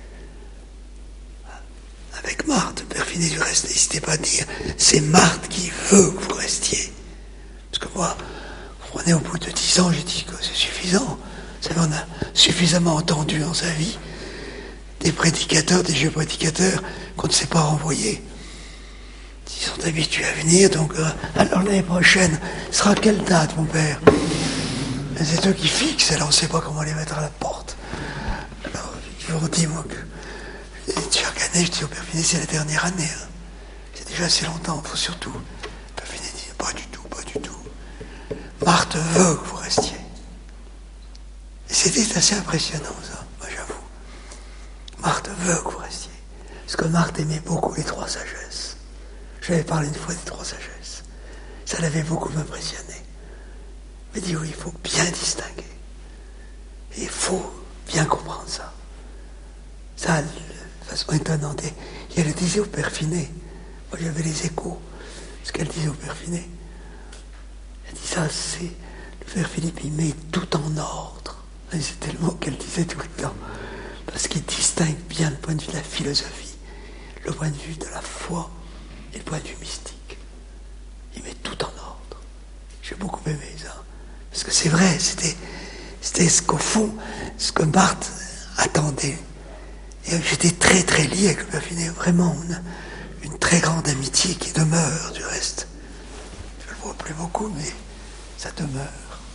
Speaker 2: Avec Marthe, Père Finet du reste, n'hésitez pas à dire, c'est Marthe qui veut que vous restiez. Parce que moi, vous comprenez, au bout de dix ans, j'ai dit que c'est suffisant. Vous savez, on a suffisamment entendu en sa vie des prédicateurs, des vieux prédicateurs qu'on ne sait pas renvoyer. Ils sont habitués à venir, donc euh, alors l'année prochaine, ce sera quelle date, mon père? C'est eux qui fixent, alors on ne sait pas comment les mettre à la porte. Alors, ils m'ont dit, moi, que chaque année, je dis au Père Finet, c'est la dernière année. Hein. C'est déjà assez longtemps, il faut surtout. Le Père Finet dit, pas du tout, pas du tout. Marthe veut que vous restiez. Et c'était assez impressionnant, ça, moi j'avoue. Marthe veut que vous restiez. Parce que Marthe aimait beaucoup les trois sagesses. J'avais parlé une fois des trois sagesses. Ça l'avait beaucoup impressionné. Mais dit oui, il faut bien distinguer. Et il faut bien comprendre ça. Ça, de façon étonnante. Et elle le disait au Père Finet. Moi, j'avais les échos. Ce qu'elle disait au Père Finet. Elle dit ça, c'est... Le Père Philippe, il met tout en ordre. Et c'était le mot qu'elle disait tout le temps. Parce qu'il distingue bien le point de vue de la philosophie, le point de vue de la foi et le point de vue mystique. Il met tout en ordre. J'ai beaucoup aimé ça. Parce que c'est vrai, c'était, c'était ce qu'au fond, ce que Marthe attendait. Et j'étais très très lié avec le Père Finet, vraiment une, une très grande amitié qui demeure du reste. Je ne le vois plus beaucoup, mais ça demeure.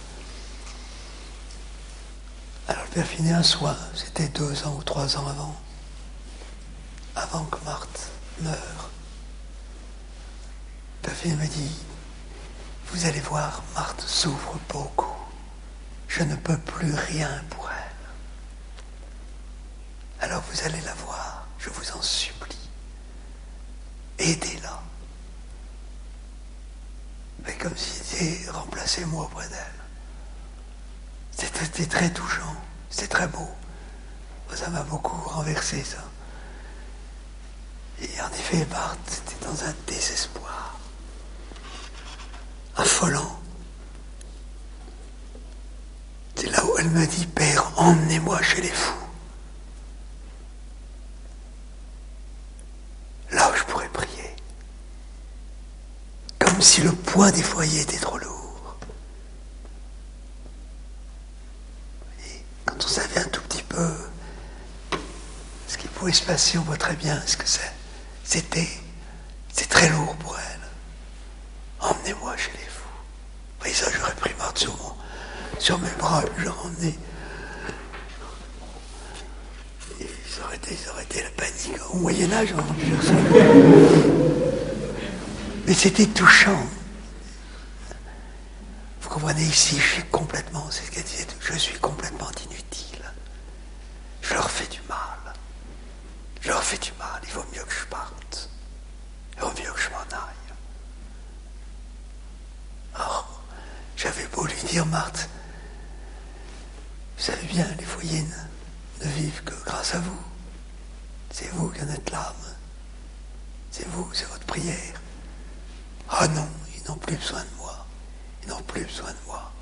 Speaker 2: Alors le Père Finet, un soir, c'était deux ans ou trois ans avant, avant que Marthe meure, le Père Finet me dit, vous allez voir, Marthe souffre beaucoup. Je ne peux plus rien pour elle. Alors vous allez la voir, je vous en supplie. Aidez-la. Mais comme s'il était remplacez-moi auprès d'elle. C'était très touchant, c'était très beau. Ça m'a beaucoup renversé, ça. Et en effet, Marthe était dans un désespoir affolant. C'est là où elle m'a dit, Père, emmenez-moi chez les fous. Là où je pourrais prier. Comme si le poids des foyers était trop lourd. Et quand on savait un tout petit peu ce qui pouvait se passer, on voit très bien ce que c'est. C'était, c'est très lourd pour elle. Emmenez-moi chez les fous. Vous voyez ça, j'aurais pris Marthe sur, mon, sur mes bras, je l'aurais emmené. Et ça aurait été, ça aurait été la panique. Au Moyen-Âge, on aurait pu faire ça. Mais c'était touchant. Vous comprenez, ici, je suis complètement, c'est ce qu'elle disait, je suis complètement inutile. Je leur fais du mal. Je leur fais du mal, il vaut mieux que je parte. Il vaut mieux que je m'en aille. Or, j'avais beau lui dire, Marthe, vous savez bien, les foyers ne, ne vivent que grâce à vous. C'est vous qui en êtes l'âme. C'est vous, c'est votre prière. Ah non, ils n'ont plus besoin de moi. Ils n'ont plus besoin de moi.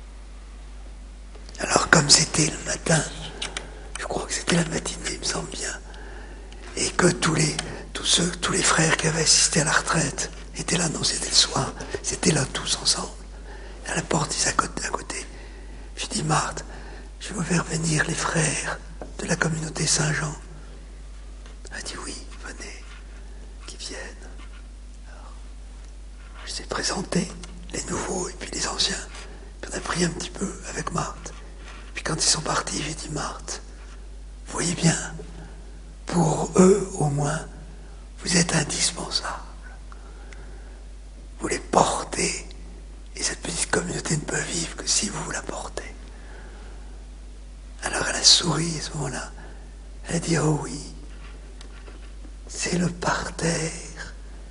Speaker 2: Alors, comme c'était le matin, je crois que c'était la matinée, il me semble bien, et que tous les, tous ceux, tous les frères qui avaient assisté à la retraite étaient là, non, c'était le soir, c'était là tous ensemble. À la porte, ils à côté, à côté. Je dis, Marthe, je vais faire venir les frères de la communauté Saint-Jean. Elle a dit, oui, venez, qu'ils viennent. Alors, je les ai présentés, les nouveaux et puis les anciens. Puis on a pris un petit peu avec Marthe. Puis quand ils sont partis, j'ai dit, Marthe, vous voyez bien, pour eux au moins, vous êtes indispensable. Vous les portez, et cette petite communauté ne peut vivre que si vous la portez. Alors elle a souri à ce moment-là. Elle a dit, oh oui, c'est le parterre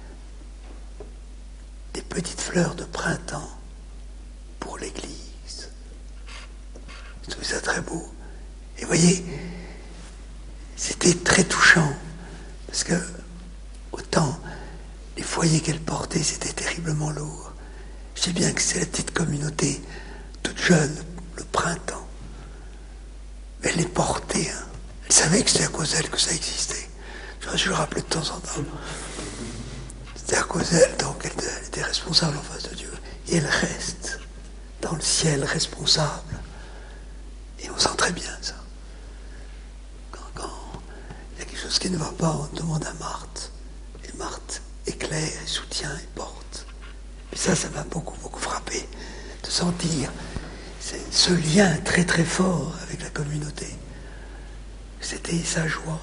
Speaker 2: des petites fleurs de printemps pour l'église. Je trouve ça très beau. Et vous voyez, c'était très touchant, parce que autant les foyers qu'elle portait, c'était terriblement lourd. Je sais bien que c'est la petite communauté, toute jeune, le printemps. Mais elle les portait. Hein. Elle savait que c'était à cause d'elle que ça existait. Je, je le rappelais de temps en temps. C'était à cause d'elle, donc elle, elle était responsable en face de Dieu. Et elle reste dans le ciel responsable. Et on sent très bien ça. Quand, quand il y a quelque chose qui ne va pas, on demande à Marthe. Et Marthe éclaire, et soutient et porte. Et ça, ça m'a beaucoup, beaucoup frappé de sentir ce lien très, très fort avec la communauté. C'était sa joie.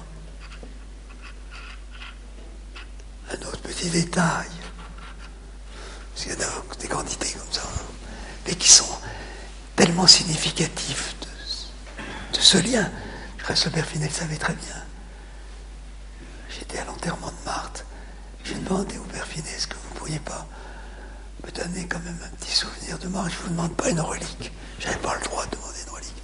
Speaker 2: Un autre petit détail, parce qu'il y en a des quantités comme ça, mais qui sont tellement significatifs de, de ce lien. Je reste, le Père Finet le savait très bien. J'étais à l'enterrement de Marthe. J'ai demandé au Père Finet, est-ce que vous ne pourriez pas me donner quand même un petit souvenir de Marthe? Je ne vous demande pas une relique. Je n'avais pas le droit de demander une relique.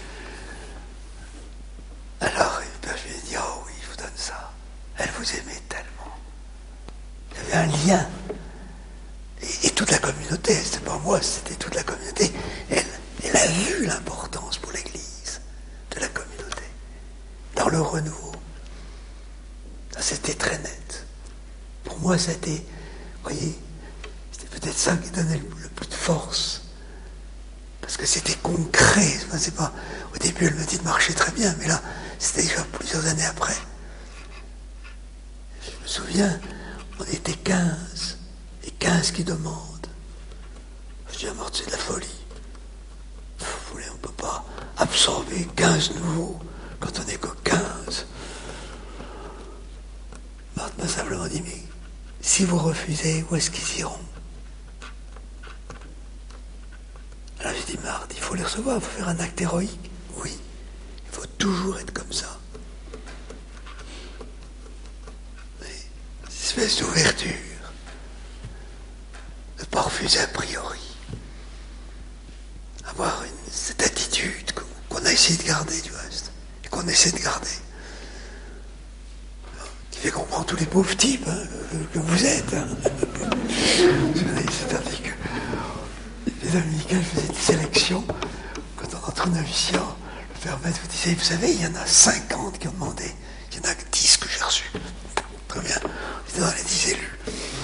Speaker 2: Alors, le Père Finet dit, oh oui, je vous donne ça. Elle vous aimait tellement. Il y avait un lien. Et, et toute la communauté, c'était pas moi, c'était toute la communauté. Elle, elle a vu l'importance pour l'Église de la communauté, dans le renouveau. Ça, c'était très net. Pour moi, c'était, vous voyez, c'était peut-être ça qui donnait le, le plus de force. Parce que c'était concret. C'est pas, au début, elle me dit de marcher très bien, mais là, c'était déjà plusieurs années après. Je me souviens, on était quinze, et quinze qui demandent. Je dis à Marthe, c'est de la folie. Vous voulez, on ne peut pas absorber quinze nouveaux quand on n'est que quinze. Marthe m'a simplement dit, mais si vous refusez, où est-ce qu'ils iront? Alors j'ai dit, Marthe, il faut les recevoir, il faut faire un acte héroïque. Oui, il faut toujours être comme ça. Mais cette espèce d'ouverture, de ne pas refuser a priori, avoir une, cette attitude qu'on, qu'on a essayé de garder du reste, et qu'on essaie de garder, qui fait comprendre tous les pauvres types hein, que, que vous êtes. Hein. C'est-à-dire que les dominicains faisaient des sélections, quand on entre en noviciat, le père maître vous disait, vous savez, il y en a cinquante qui ont demandé, il y en a que dix que j'ai reçus. Très bien, on était dans les dix élus.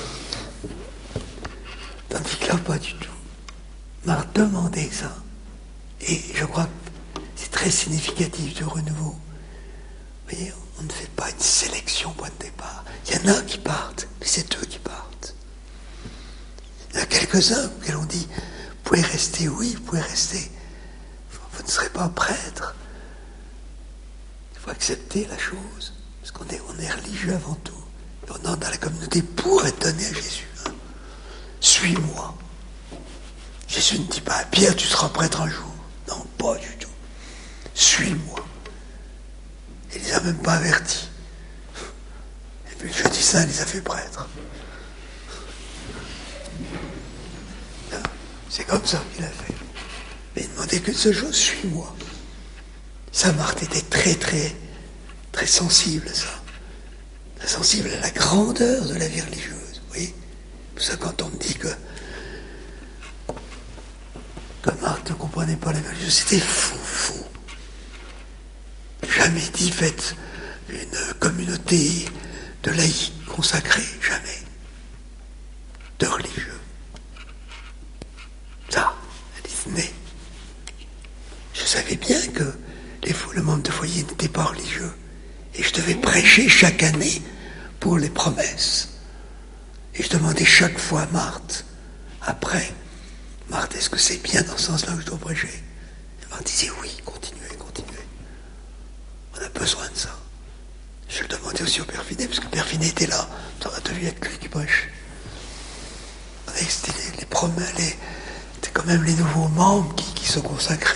Speaker 2: Tandis que là, pas du tout. On m'a demandé ça. Et je crois que c'est très significatif du renouveau. Vous voyez, on ne fait pas une sélection au point de départ. Il y en a qui partent, mais c'est eux qui partent. Il y en a quelques-uns auxquels on dit, vous pouvez rester, oui, vous pouvez rester. Vous ne serez pas prêtre. Il faut accepter la chose. Parce qu'on est, on est religieux avant tout. Et on entre dans la communauté pour être donné à Jésus. Hein. Suis-moi. Jésus ne dit pas à Pierre, tu seras prêtre un jour. Non, pas du tout. Suis-moi. Il ne les a même pas avertis. Et puis le jeudi saint, il les a fait prêtres. C'est comme ça qu'il a fait. Mais il demandait qu'une seule chose, suis-moi. Ça, Marthe était très, très, très sensible à ça. Très sensible à la grandeur de la vie religieuse. Vous voyez ? C'est pour ça quand on me dit que que Marthe ne comprenait pas la vie religieuse, c'était fou, fou. Jamais dit faites une communauté de laïcs consacrés, jamais. De religieux. Ça, elle disait, je savais bien que les, le membre de foyer n'était pas religieux. Et je devais prêcher chaque année pour les promesses. Et je demandais chaque fois à Marthe, après, Marthe, est-ce que c'est bien dans ce sens-là que je dois prêcher? Et Marthe disait oui, continuez, continuez. On a besoin de ça. Je le demandais aussi au Père Finet, parce que le Père Finet était là. Ça aurait dû être lui qui prêche. C'était les, les promesses, les, c'était quand même les nouveaux membres qui, qui sont consacrés.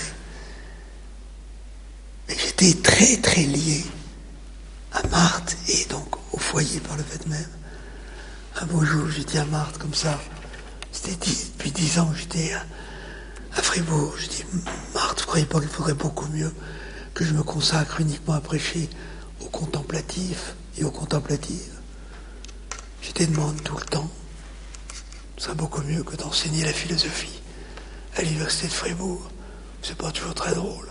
Speaker 2: Mais j'étais très très lié à Marthe et donc au foyer par le fait même. Un beau jour, j'ai dit à Marthe comme ça, c'était dix, depuis dix ans que j'étais à, à Fribourg. J'ai dit, Marthe, vous ne croyez pas qu'il faudrait beaucoup mieux que je me consacre uniquement à prêcher aux contemplatifs et aux contemplatives? Je te demande tout le temps. Ce serait beaucoup mieux que d'enseigner la philosophie à l'université de Fribourg. C'est pas toujours très drôle.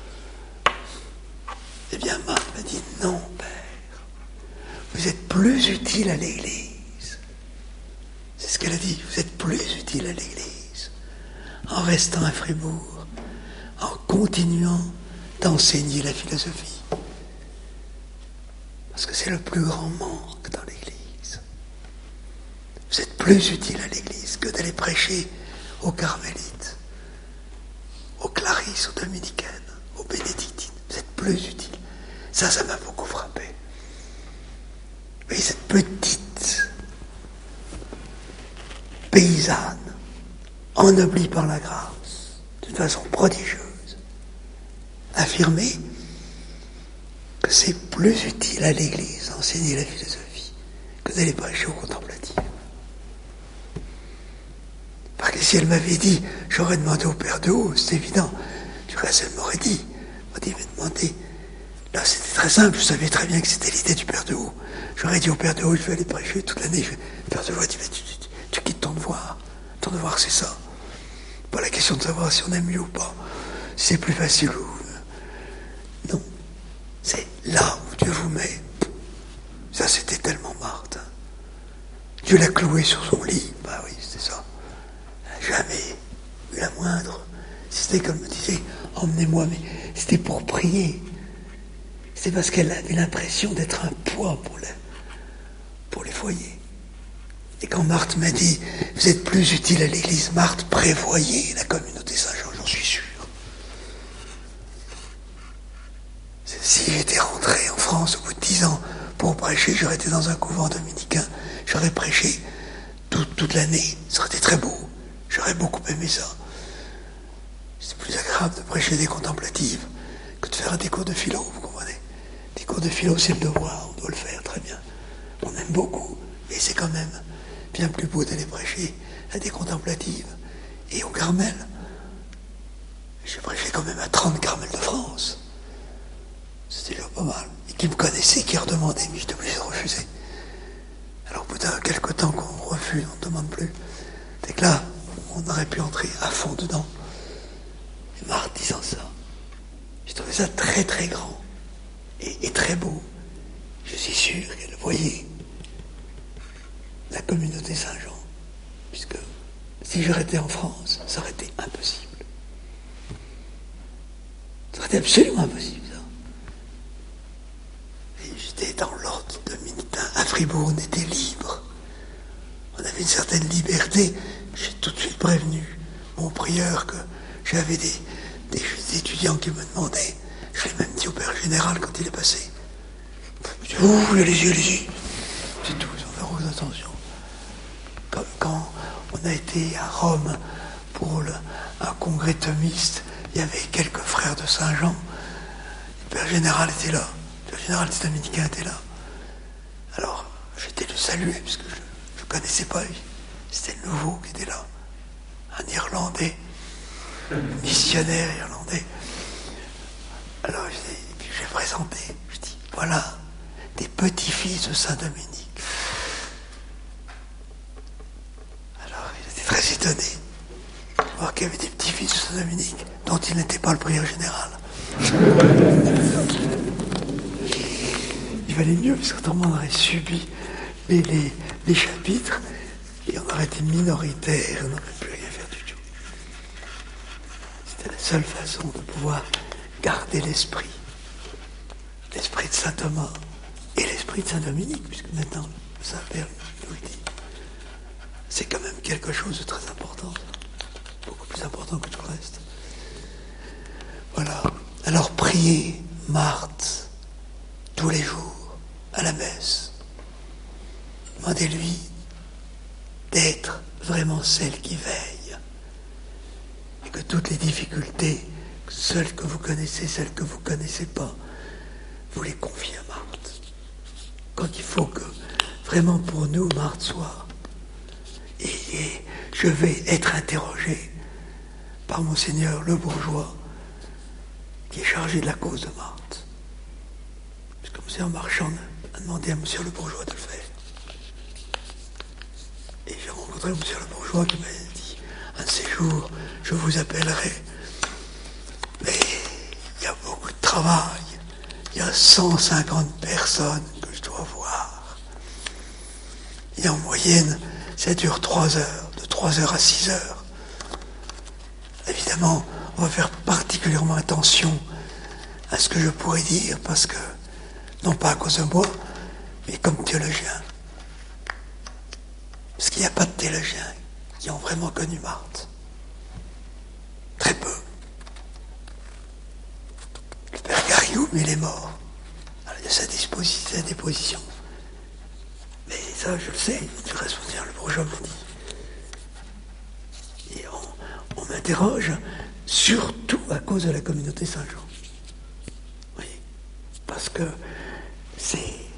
Speaker 2: Eh bien, Marthe m'a dit, non, père, vous êtes plus utile à l'Église. C'est ce qu'elle a dit, vous êtes plus utile à l'Église en restant à Fribourg, en continuant d'enseigner la philosophie. Parce que c'est le plus grand manque dans l'Église. Vous êtes plus utile à l'Église que d'aller prêcher aux carmélites, aux clarisses, aux dominicaines, aux bénédictines. Vous êtes plus utile. Ça, ça m'a beaucoup frappé. Vous voyez, cette petite paysanne, ennoblie par la grâce, d'une façon prodigieuse, affirmer que c'est plus utile à l'Église d'enseigner la philosophie que d'aller prêcher aux contemplatifs. Parce que si elle m'avait dit, j'aurais demandé au Père de Haut, c'est évident. Du reste, elle m'aurait dit, elle m'a dit, mais demandez. Là, c'était très simple, je savais très bien que c'était l'idée du Père de Haut. J'aurais dit au Père de Haut, je vais aller prêcher toute l'année. Je vais... Le Père de Haut a dit, mais tu, tu, tu quittes ton devoir. Ton devoir, c'est ça. Pas la question de savoir si on aime mieux ou pas. Si c'est plus facile ou... Non. C'est là où Dieu vous met. Ça, c'était tellement Marthe. Hein. Dieu l'a cloué sur son lit. Bah oui, c'était ça. Elle n'a jamais eu la moindre. C'était comme me disait, emmenez-moi, mais c'était pour prier. c'est parce qu'elle avait l'impression d'être un poids pour les, pour les foyers. Et quand Marthe m'a dit « Vous êtes plus utile à l'église, Marthe, prévoyez la communauté Saint-Jean », j'en suis sûr. Si j'étais rentré en France au bout de dix ans pour prêcher, j'aurais été dans un couvent dominicain, j'aurais prêché toute, toute l'année, ça aurait été très beau, j'aurais beaucoup aimé ça. C'est plus agréable de prêcher des contemplatives que de faire des cours de philo, vous comprenez? Des cours de philo, c'est le devoir, on doit le faire, très bien. On aime beaucoup, mais c'est quand même bien plus beau d'aller prêcher à des contemplatives. Et au Carmel, j'ai prêché quand même à trente Carmels de France. C'était déjà pas mal. Et qui me connaissaient, qui redemandaient, mais j'étais obligé de refuser. Alors, au bout d'un quelque temps qu'on refuse, on ne demande plus. C'est que là, on aurait pu entrer à fond dedans. Et Marthe disant ça, j'ai trouvé ça très très grand et, et très beau. Je suis sûr qu'elle voyait la communauté Saint-Jean, puisque si j'aurais été en France, ça aurait été impossible. Ça aurait été absolument impossible, ça. Et j'étais dans l'ordre dominicain. À Fribourg, on était libre. On avait une certaine liberté. J'ai tout de suite prévenu mon prieur que j'avais des, des, des étudiants qui me demandaient. Je l'ai même dit au père général quand il est passé. Je me dis, ouh, allez-y, allez-y. C'est tout, sans faire aucune attention. Comme quand on a été à Rome pour le, un congrès thomiste, il y avait quelques frères de Saint-Jean. Le père général était là. Le père général des dominicains était là. Alors, j'étais le saluer, parce que je ne connaissais pas lui. C'était le nouveau qui était là. Un Irlandais, missionnaire irlandais. Alors, je j'ai présenté. Je dis, voilà, des petits-fils de Saint-Dominique. Alors, il était très étonné de voir qu'il y avait des petits-fils de Saint-Dominique dont il n'était pas le prieur général. Il valait mieux, parce qu'autrement on aurait subi les, les, les chapitres et on aurait été minoritaire, on n'aurait pu rien faire du tout. C'était la seule façon de pouvoir garder l'esprit. L'esprit de saint Thomas et l'esprit de saint Dominique, puisque maintenant le Saint-Père nous le dit. C'est quand même quelque chose de très important, beaucoup plus important que tout le reste. Voilà. Alors priez Marthe tous les jours à la messe. Demandez-lui d'être vraiment celle qui veille et que toutes les difficultés, celles que vous connaissez, celles que vous ne connaissez pas, vous les confiez à Marthe. Quand il faut que vraiment pour nous Marthe soit et, et je vais être interrogé par Monseigneur Le Bourgeois qui est chargé de la cause de Marthe. Parce que Monseigneur Marchand a demandé à Monsieur Le Bourgeois de le faire. Et j'ai rencontré Monsieur Le Bourgeois qui m'a dit, un de ces jours, je vous appellerai. Mais il y a beaucoup de travail. Il y a cent cinquante personnes que je dois voir. Et en moyenne, ça dure trois heures, de trois heures à six heures. Évidemment, on va faire particulièrement attention à ce que je pourrais dire, parce que, non pas à cause de moi, mais comme théologien. Parce qu'il n'y a pas de théologiens qui ont vraiment connu Marthe. Très peu. Le père Garrigou, mais il est mort. Alors, il a sa disposition, sa déposition. Mais ça, je le sais, du responsable, le bourgeois me dit. Et on, on m'interroge surtout à cause de la communauté Saint-Jean. Oui. Parce que c'est